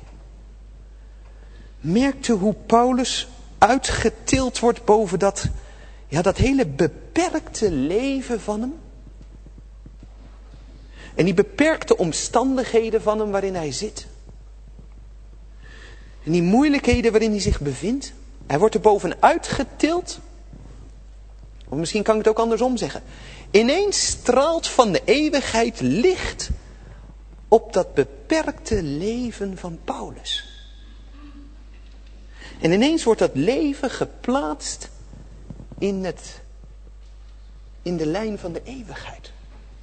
Merkt u hoe Paulus uitgetild wordt boven dat, ja, dat hele beperkte leven van hem? En die beperkte omstandigheden van hem waarin hij zit. En die moeilijkheden waarin hij zich bevindt. Hij wordt er bovenuit getild. Of misschien kan ik het ook andersom zeggen. Ineens straalt van de eeuwigheid licht op dat beperkte leven van Paulus. En ineens wordt dat leven geplaatst in, het, in de lijn van de eeuwigheid.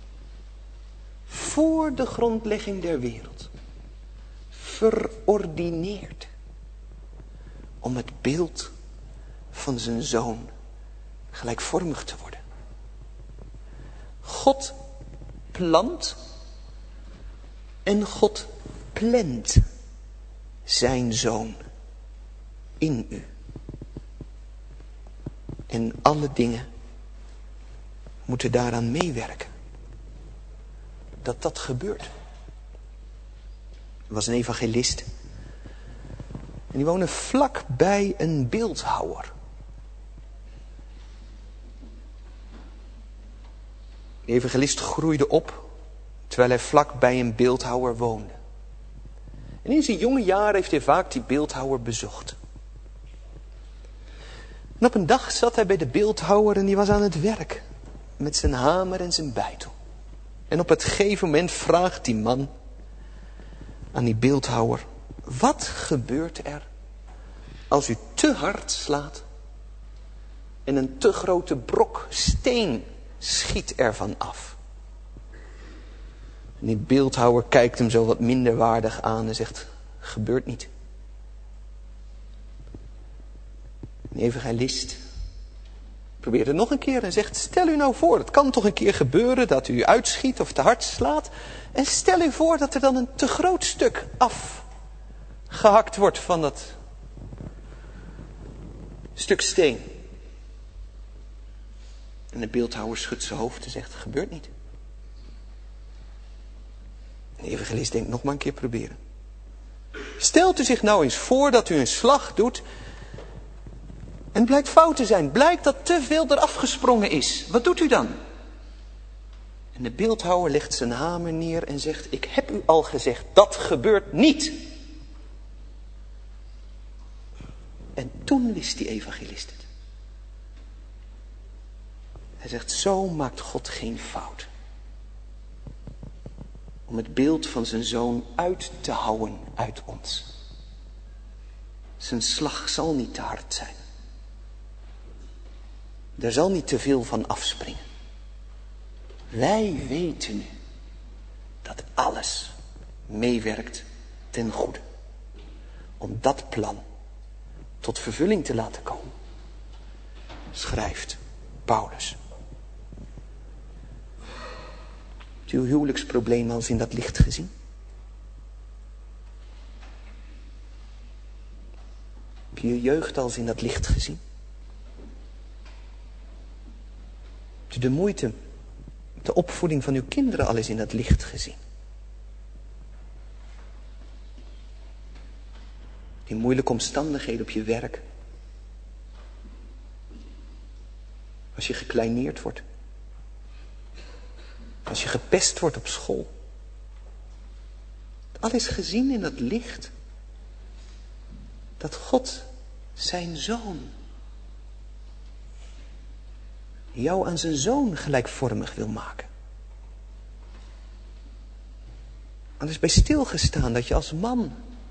Voor de grondlegging der wereld. Verordineerd. Om het beeld van zijn zoon gelijkvormig te worden. God plant en God plant zijn zoon in u. En alle dingen moeten daaraan meewerken. Dat dat gebeurt. Er was een evangelist. En die woonde vlak bij een beeldhouwer. De evangelist groeide op terwijl hij vlak bij een beeldhouwer woonde. En in zijn jonge jaren heeft hij vaak die beeldhouwer bezocht. En op een dag zat hij bij de beeldhouwer en die was aan het werk. Met zijn hamer en zijn beitel. En op het gegeven moment vraagt die man aan die beeldhouwer: wat gebeurt er als u te hard slaat en een te grote brok steen schiet ervan af? En die beeldhouwer kijkt hem zo wat minderwaardig aan en zegt: gebeurt niet. De evangelist probeert het nog een keer en zegt: stel u nou voor, het kan toch een keer gebeuren dat u uitschiet of te hard slaat. En stel u voor dat er dan een te groot stuk afgehakt wordt van dat stuk steen. En de beeldhouwer schudt zijn hoofd en zegt: gebeurt niet. De evangelist denkt: nog maar een keer proberen. Stelt u zich nou eens voor dat u een slag doet en het blijkt fout te zijn. Blijkt dat te veel eraf gesprongen is. Wat doet u dan? En de beeldhouwer legt zijn hamer neer en zegt: ik heb u al gezegd, dat gebeurt niet. En toen wist die evangelist het. Hij zegt: zo maakt God geen fout. Om het beeld van zijn zoon uit te houden uit ons. Zijn slag zal niet te hard zijn. Er zal niet te veel van afspringen. Wij weten nu dat alles meewerkt ten goede. Om dat plan tot vervulling te laten komen. Schrijft Paulus. Hebt u uw huwelijksprobleem al eens in dat licht gezien? Heb je je jeugd al eens in dat licht gezien? Hebt u de moeite, de opvoeding van uw kinderen al eens in dat licht gezien? Die moeilijke omstandigheden op je werk. Als je gekleineerd wordt. Als je gepest wordt op school. Alles gezien in het licht. Dat God zijn zoon. Jou aan zijn zoon gelijkvormig wil maken. Er is bij stilgestaan dat je als man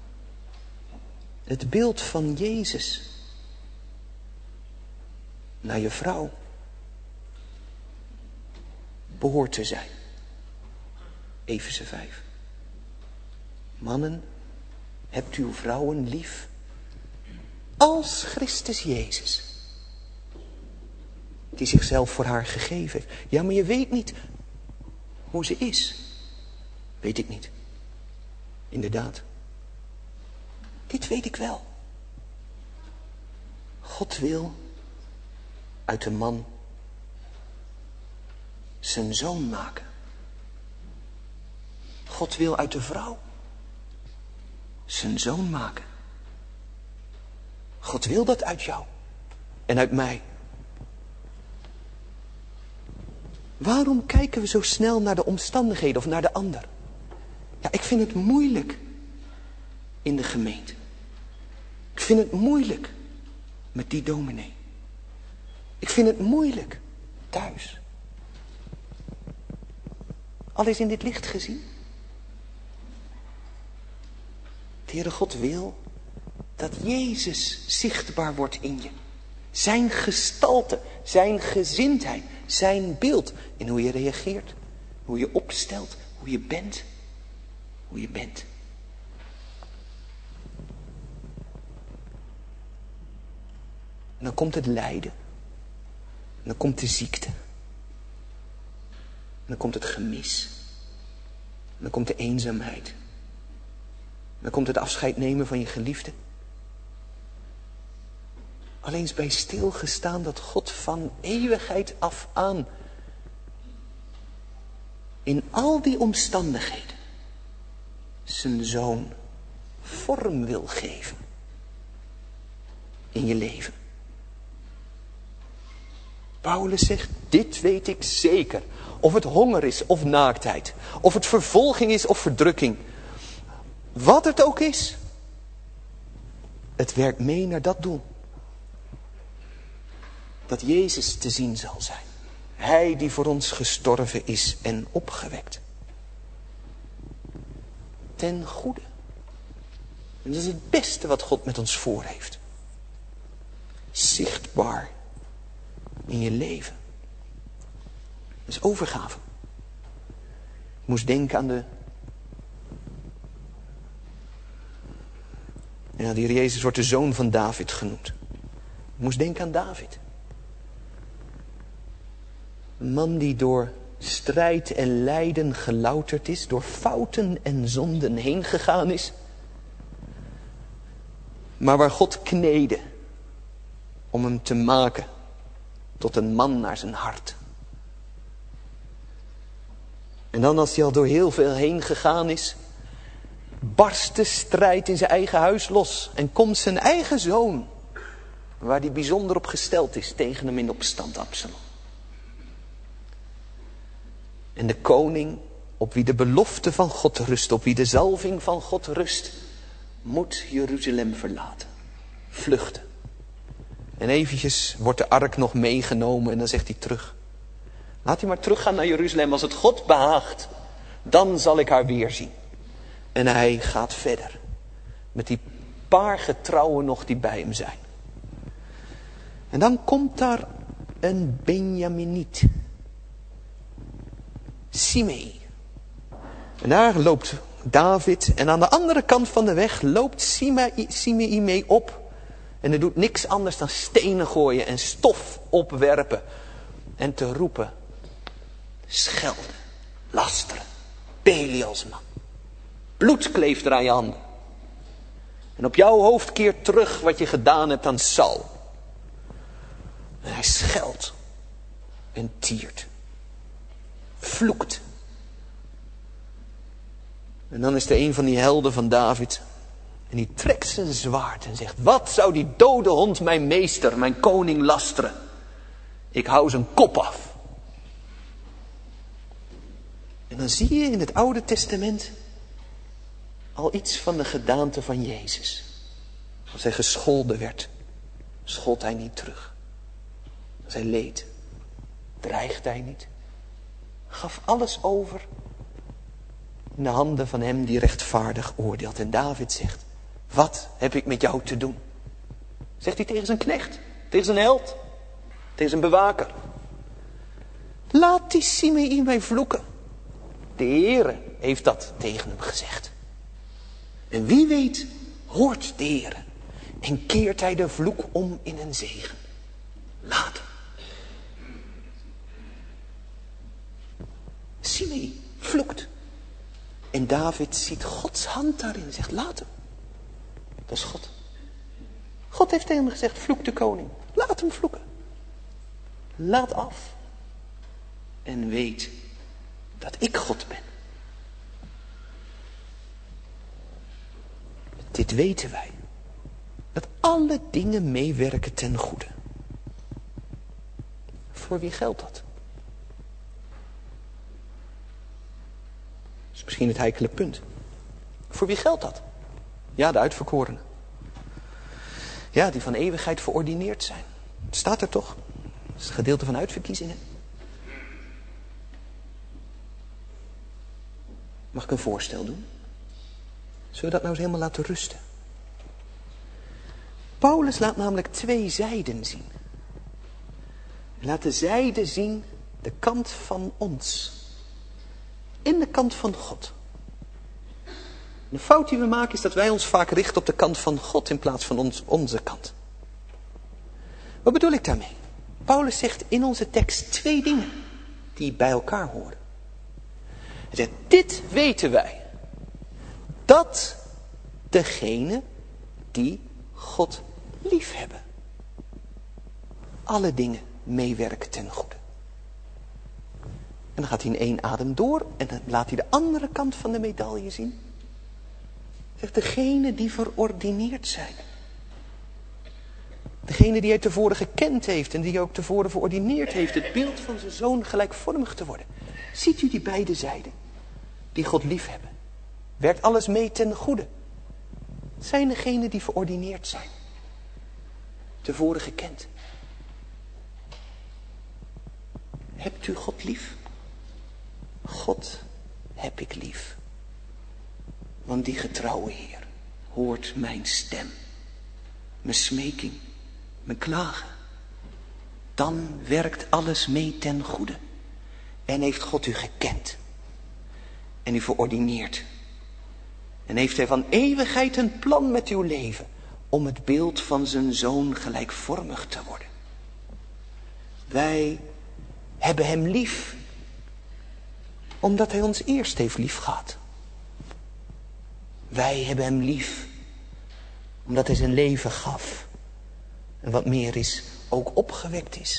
het beeld van Jezus naar je vrouw behoort te zijn. Efeze vijf. Mannen, hebt uw vrouwen lief als Christus Jezus, die zichzelf voor haar gegeven heeft. Ja, maar je weet niet hoe ze is. Weet ik niet. Inderdaad. Dit weet ik wel. God wil uit de man zijn zoon maken. God wil uit de vrouw zijn zoon maken. God wil dat uit jou en uit mij. Waarom kijken we zo snel naar de omstandigheden of naar de ander? Ja, ik vind het moeilijk in de gemeente. Ik vind het moeilijk met die dominee. Ik vind het moeilijk thuis. Alles in dit licht gezien. De Heere God wil dat Jezus zichtbaar wordt in je. Zijn gestalte, zijn gezindheid, zijn beeld. In hoe je reageert, hoe je opstelt, hoe je bent. Hoe je bent. En dan komt het lijden. En dan komt de ziekte. En dan komt het gemis. En dan komt de eenzaamheid. En dan komt het afscheid nemen van je geliefde. Alleen is bij stilgestaan dat God van eeuwigheid af aan in al die omstandigheden zijn zoon vorm wil geven in je leven. Paulus zegt, dit weet ik zeker. Of het honger is of naaktheid. Of het vervolging is of verdrukking. Wat het ook is. Het werkt mee naar dat doel. Dat Jezus te zien zal zijn. Hij die voor ons gestorven is en opgewekt. Ten goede. En dat is het beste wat God met ons voor heeft. Zichtbaar in je leven. Dat is overgave. Ik moest denken aan de... Ja, de Heer Jezus wordt de zoon van David genoemd. Ik moest denken aan David. Een man die door strijd en lijden gelouterd is. Door fouten en zonden heen gegaan is. Maar waar God kneedde. Om hem te maken tot een man naar zijn hart. En dan als hij al door heel veel heen gegaan is. Barst de strijd in zijn eigen huis los. En komt zijn eigen zoon. Waar hij bijzonder op gesteld is. Tegen hem in opstand, Absalom. En de koning, op wie de belofte van God rust, op wie de zalving van God rust, moet Jeruzalem verlaten. Vluchten. En eventjes wordt de ark nog meegenomen en dan zegt hij terug. Laat hij maar teruggaan naar Jeruzalem. Als het God behaagt, dan zal ik haar weerzien. En hij gaat verder. Met die paar getrouwen nog die bij hem zijn. En dan komt daar een Benjaminiet. Simei. En daar loopt David. En aan de andere kant van de weg loopt Simei, Simei mee op. En hij doet niks anders dan stenen gooien en stof opwerpen. En te roepen. Schelden. Lasteren. Belialsman. Bloed kleeft er aan je handen. En op jouw hoofd keert terug wat je gedaan hebt aan Saul. En hij scheldt. En tiert. Vloekt. En dan is er een van die helden van David. En die trekt zijn zwaard en zegt. Wat zou die dode hond mijn meester, mijn koning lasteren? Ik hou zijn kop af. En dan zie je in het Oude Testament al iets van de gedaante van Jezus. Als hij gescholden werd, schold hij niet terug. Als hij leed, dreigt hij niet. Gaf alles over in de handen van hem die rechtvaardig oordeelt. En David zegt, wat heb ik met jou te doen? Zegt hij tegen zijn knecht, tegen zijn held, tegen zijn bewaker. Laat die Simei mij vloeken. De Heere heeft dat tegen hem gezegd. En wie weet hoort de Heere en keert hij de vloek om in een zegen. Laat hem. Simei vloekt. En David ziet Gods hand daarin en zegt, laat hem. Dat is God. God heeft tegen hem gezegd, vloek de koning. Laat hem vloeken. Laat af. En weet dat ik God ben. Dit weten wij. Dat alle dingen meewerken ten goede. Voor wie geldt dat? Dat is misschien het heikele punt. Voor wie geldt dat? Ja, de uitverkorenen. Ja, die van eeuwigheid verordineerd zijn. Het staat er toch? Dat is het gedeelte van uitverkiezingen. Mag ik een voorstel doen? Zullen we dat nou eens helemaal laten rusten? Paulus laat namelijk twee zijden zien. Hij laat de zijde zien, de kant van ons. En de kant van God. De fout die we maken is dat wij ons vaak richten op de kant van God in plaats van ons, onze kant. Wat bedoel ik daarmee? Paulus zegt in onze tekst twee dingen die bij elkaar horen. Hij zegt, dit weten wij. Dat degene die God liefhebben. Alle dingen meewerken ten goede. En dan gaat hij in één adem door en dan laat hij de andere kant van de medaille zien. Hij zegt, degene die verordineerd zijn. Degene die hij tevoren gekend heeft en die ook tevoren verordineerd heeft. Het beeld van zijn zoon gelijkvormig te worden. Ziet u die beide zijden? Die God liefhebben. Werkt alles mee ten goede. Het zijn degenen die verordineerd zijn. Tevoren gekend. Hebt u God lief? God heb ik lief. Want die getrouwe Heer hoort mijn stem. Mijn smeking. Mijn klagen. Dan werkt alles mee ten goede. En heeft God u gekend. En u verordineerd. En heeft hij van eeuwigheid een plan met uw leven. Om het beeld van zijn zoon gelijkvormig te worden. Wij hebben hem lief. Omdat hij ons eerst heeft lief gehad. Wij hebben hem lief. Omdat hij zijn leven gaf. En wat meer is, ook opgewekt is.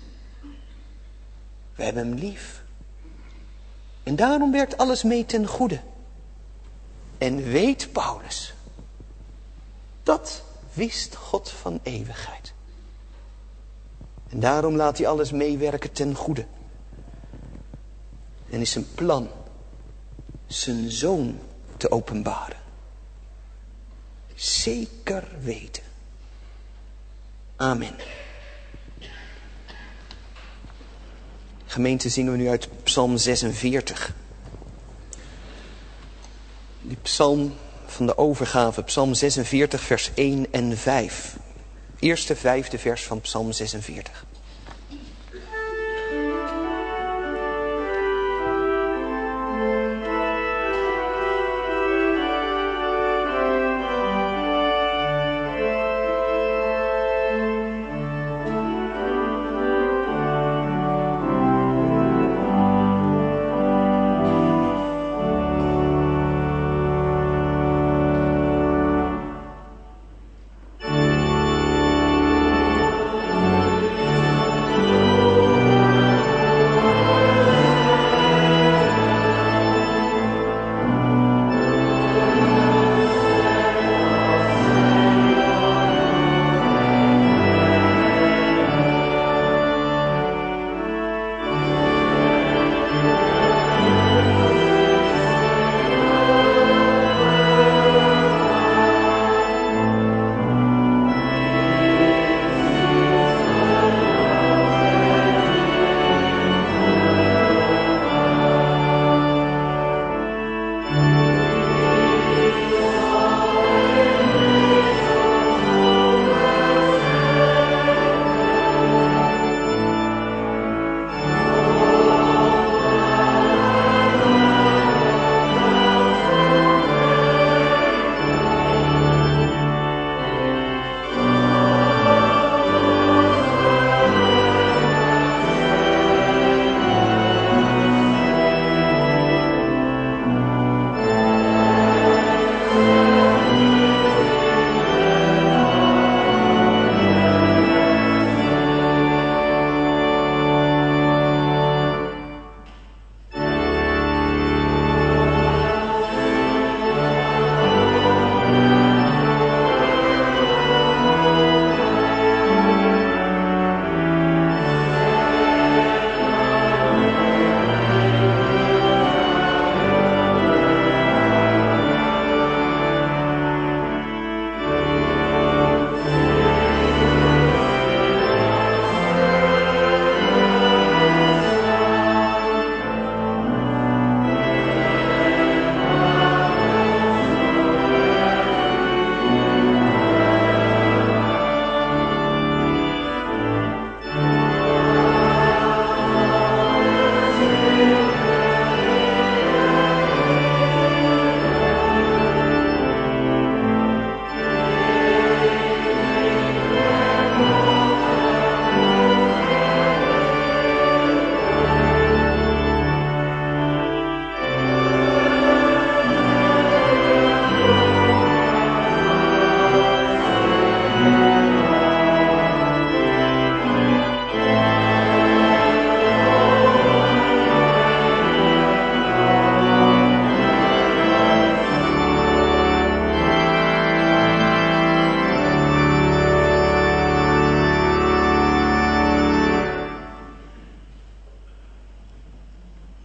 Wij hebben hem lief. En daarom werkt alles mee ten goede. En weet Paulus. Dat wist God van eeuwigheid. En daarom laat hij alles meewerken ten goede. En is zijn plan zijn zoon te openbaren. Zeker weten. Amen. Gemeente, zingen we nu uit Psalm zesenveertig. Die psalm van de overgave, Psalm zesenveertig, vers één en vijf. Eerste vijfde vers van Psalm zesenveertig.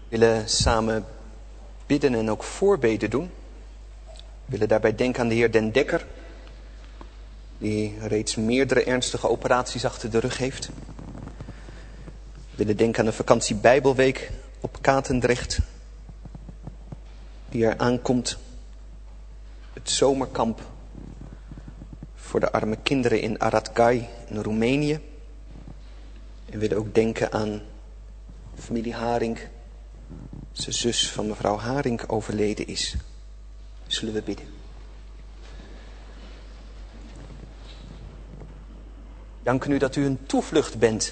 We willen samen bidden en ook voorbeden doen. We willen daarbij denken aan de heer Den Dekker, die reeds meerdere ernstige operaties achter de rug heeft. We willen denken aan de vakantie Bijbelweek op Katendrecht, die er aankomt. Het zomerkamp voor de arme kinderen in Arad-Gai in Roemenië. En we willen ook denken aan familie Haring, zijn zus van mevrouw Haring overleden is. Zullen we bidden. Dank u dat u een toevlucht bent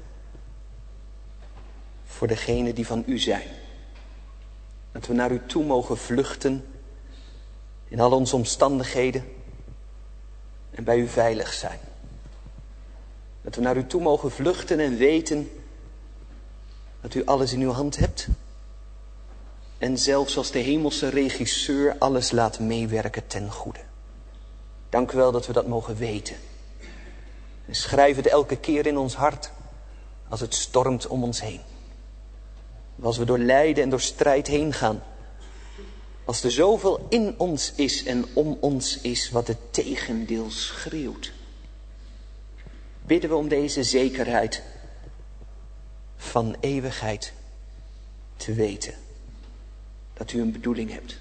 voor degenen die van u zijn. Dat we naar u toe mogen vluchten in al onze omstandigheden en bij u veilig zijn. Dat we naar u toe mogen vluchten en weten dat u alles in uw hand hebt. En zelfs als de hemelse regisseur alles laat meewerken ten goede. Dank u wel dat we dat mogen weten. En schrijf het elke keer in ons hart als het stormt om ons heen. Als we door lijden en door strijd heen gaan. Als er zoveel in ons is en om ons is wat het tegendeel schreeuwt. Bidden we om deze zekerheid van eeuwigheid te weten. Dat u een bedoeling hebt.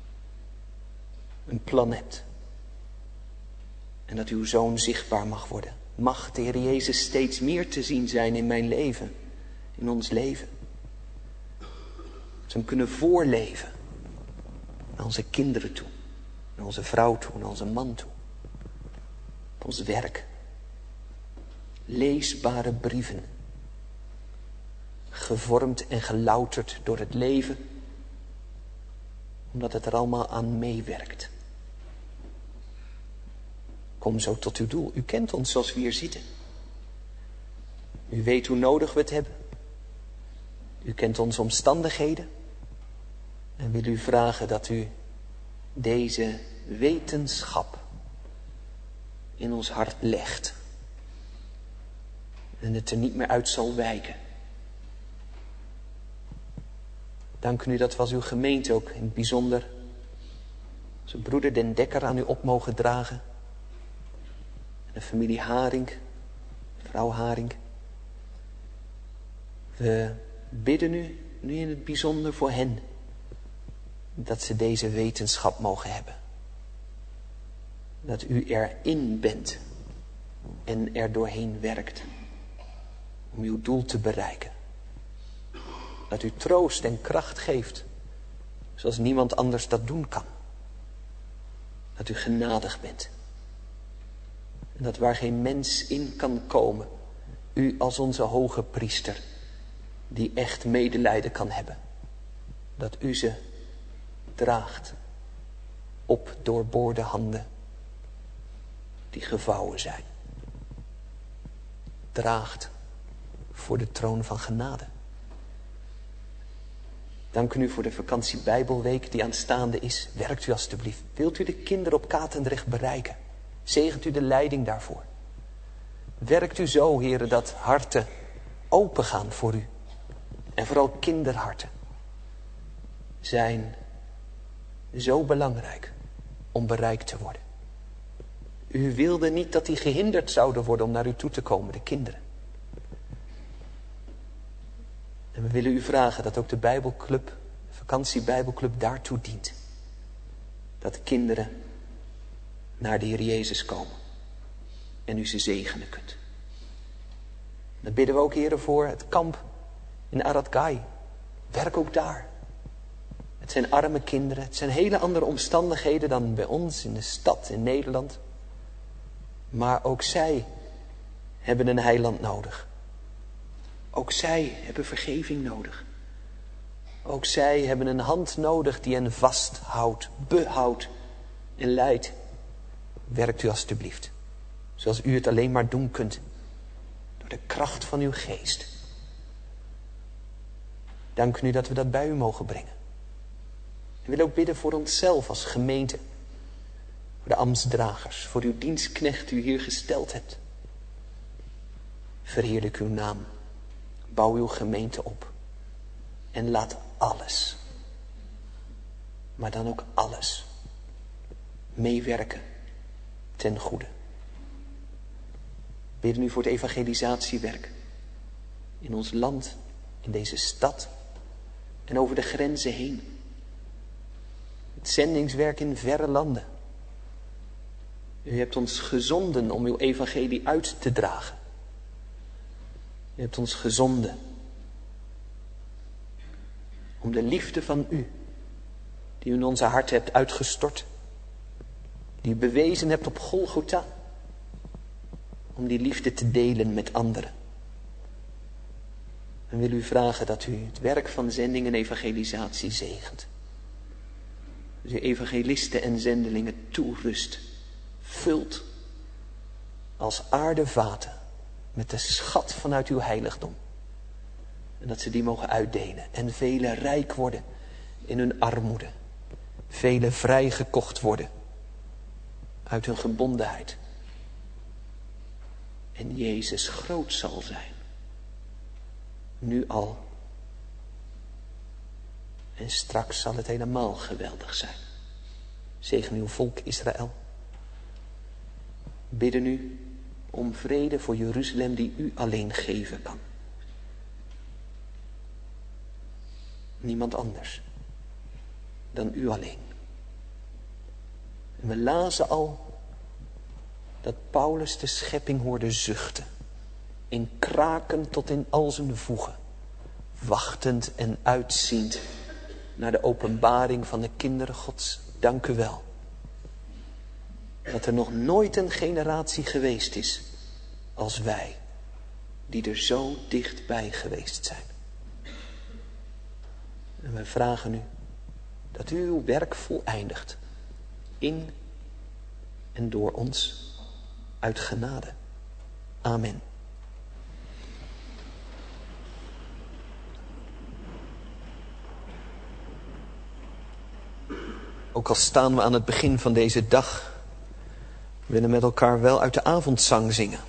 Een plan hebt. En dat uw Zoon zichtbaar mag worden. Mag de Heer Jezus steeds meer te zien zijn in mijn leven. In ons leven. Dat we hem kunnen voorleven. Naar onze kinderen toe. Naar onze vrouw toe. Naar onze man toe. Op ons werk. Leesbare brieven. Gevormd en gelouterd door het leven. Omdat het er allemaal aan meewerkt. Kom zo tot uw doel. U kent ons zoals we hier zitten. U weet hoe nodig we het hebben. U kent onze omstandigheden. En wil u vragen dat u deze wetenschap in ons hart legt. En het er niet meer uit zal wijken. Dank u dat we als uw gemeente ook in het bijzonder zijn broeder Den Dekker aan u op mogen dragen. En de familie Haring, vrouw Haring. We bidden u nu in het bijzonder voor hen. Dat ze deze wetenschap mogen hebben. Dat u erin bent. En er doorheen werkt. Om uw doel te bereiken. Dat u troost en kracht geeft. Zoals niemand anders dat doen kan. Dat u genadig bent. En dat waar geen mens in kan komen. U als onze hoge priester. Die echt medelijden kan hebben. Dat u ze draagt. Op doorboorde handen. Die gevouwen zijn. Draagt voor de troon van genade. Dank u voor de vakantie Bijbelweek die aanstaande is. Werkt u alstublieft. Wilt u de kinderen op Katendrecht bereiken? Zegent u de leiding daarvoor. Werkt u zo, heren, dat harten opengaan voor u. En vooral kinderharten zijn zo belangrijk om bereikt te worden. U wilde niet dat die gehinderd zouden worden om naar u toe te komen, de kinderen. En we willen u vragen dat ook de Bijbelclub, de vakantie Bijbelclub daartoe dient. Dat kinderen naar de Heer Jezus komen. En u ze zegenen kunt. Dan bidden we ook, heren, voor het kamp in Arad-Gai. Werk ook daar. Het zijn arme kinderen. Het zijn hele andere omstandigheden dan bij ons in de stad in Nederland. Maar ook zij hebben een heiland nodig. Ook zij hebben vergeving nodig. Ook zij hebben een hand nodig die hen vasthoudt, behoudt en leidt. Werkt u alstublieft. Zoals u het alleen maar doen kunt. Door de kracht van uw geest. Dank u dat we dat bij u mogen brengen. We willen ook bidden voor onszelf als gemeente. Voor de ambtsdragers. Voor uw dienstknecht die u hier gesteld hebt. Verheerlijk uw naam. Bouw uw gemeente op. En laat alles, maar dan ook alles, meewerken ten goede. Bidden u voor het evangelisatiewerk in ons land, in deze stad en over de grenzen heen. Het zendingswerk in verre landen. U hebt ons gezonden om uw evangelie uit te dragen. U hebt ons gezonden om de liefde van u, die u in onze harten hebt uitgestort, die u bewezen hebt op Golgotha, om die liefde te delen met anderen. En wil u vragen dat u het werk van zending en evangelisatie zegent. Dus u evangelisten en zendelingen toerust, vult als aardevaten met de schat vanuit uw heiligdom. En dat ze die mogen uitdelen. En velen rijk worden in hun armoede. Velen vrijgekocht worden uit hun gebondenheid. En Jezus groot zal zijn. Nu al. En straks zal het helemaal geweldig zijn. Zegen uw volk Israël. Bidden u om vrede voor Jeruzalem die u alleen geven kan. Niemand anders dan u alleen. En we lazen al dat Paulus de schepping hoorde zuchten. In kraken tot in al zijn voegen. Wachtend en uitziend naar de openbaring van de kinderen Gods. Dank u wel. Dat er nog nooit een generatie geweest is als wij. Die er zo dichtbij geweest zijn. En wij vragen u dat u uw werk voleindigt. In en door ons. Uit genade. Amen. Ook al staan we aan het begin van deze dag, we willen met elkaar wel uit de avondzang zingen.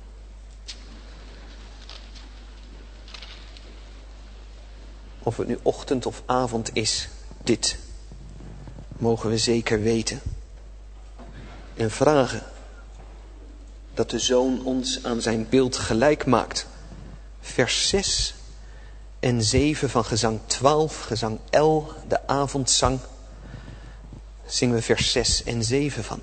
Of het nu ochtend of avond is, dit mogen we zeker weten. En vragen dat de Zoon ons aan zijn beeld gelijk maakt. Vers zes en zeven van gezang twaalf, gezang L, de avondzang. Zingen we vers zes en zeven van.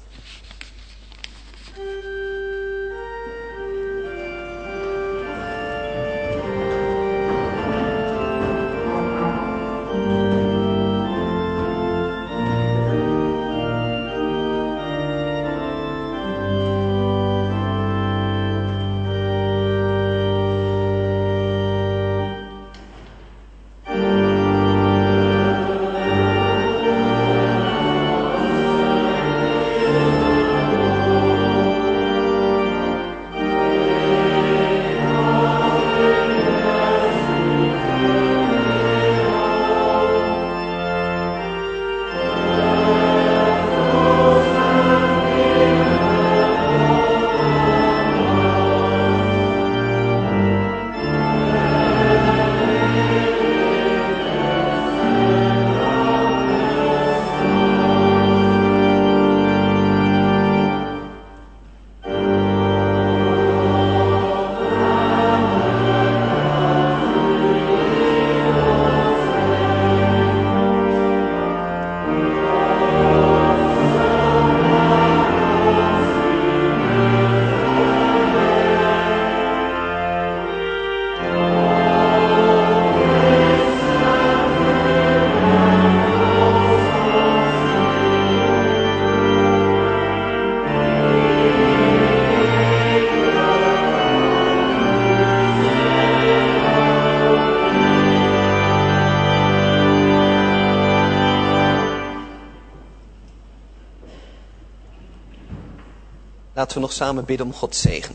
Laten we nog samen bidden om Gods zegen.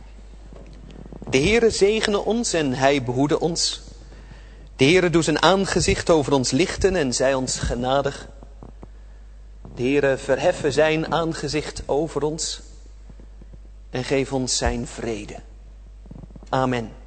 De Heere zegene ons en hij behoede ons. De Heere doe zijn aangezicht over ons lichten en zij ons genadig. De Heere verheffen zijn aangezicht over ons en geef ons zijn vrede. Amen.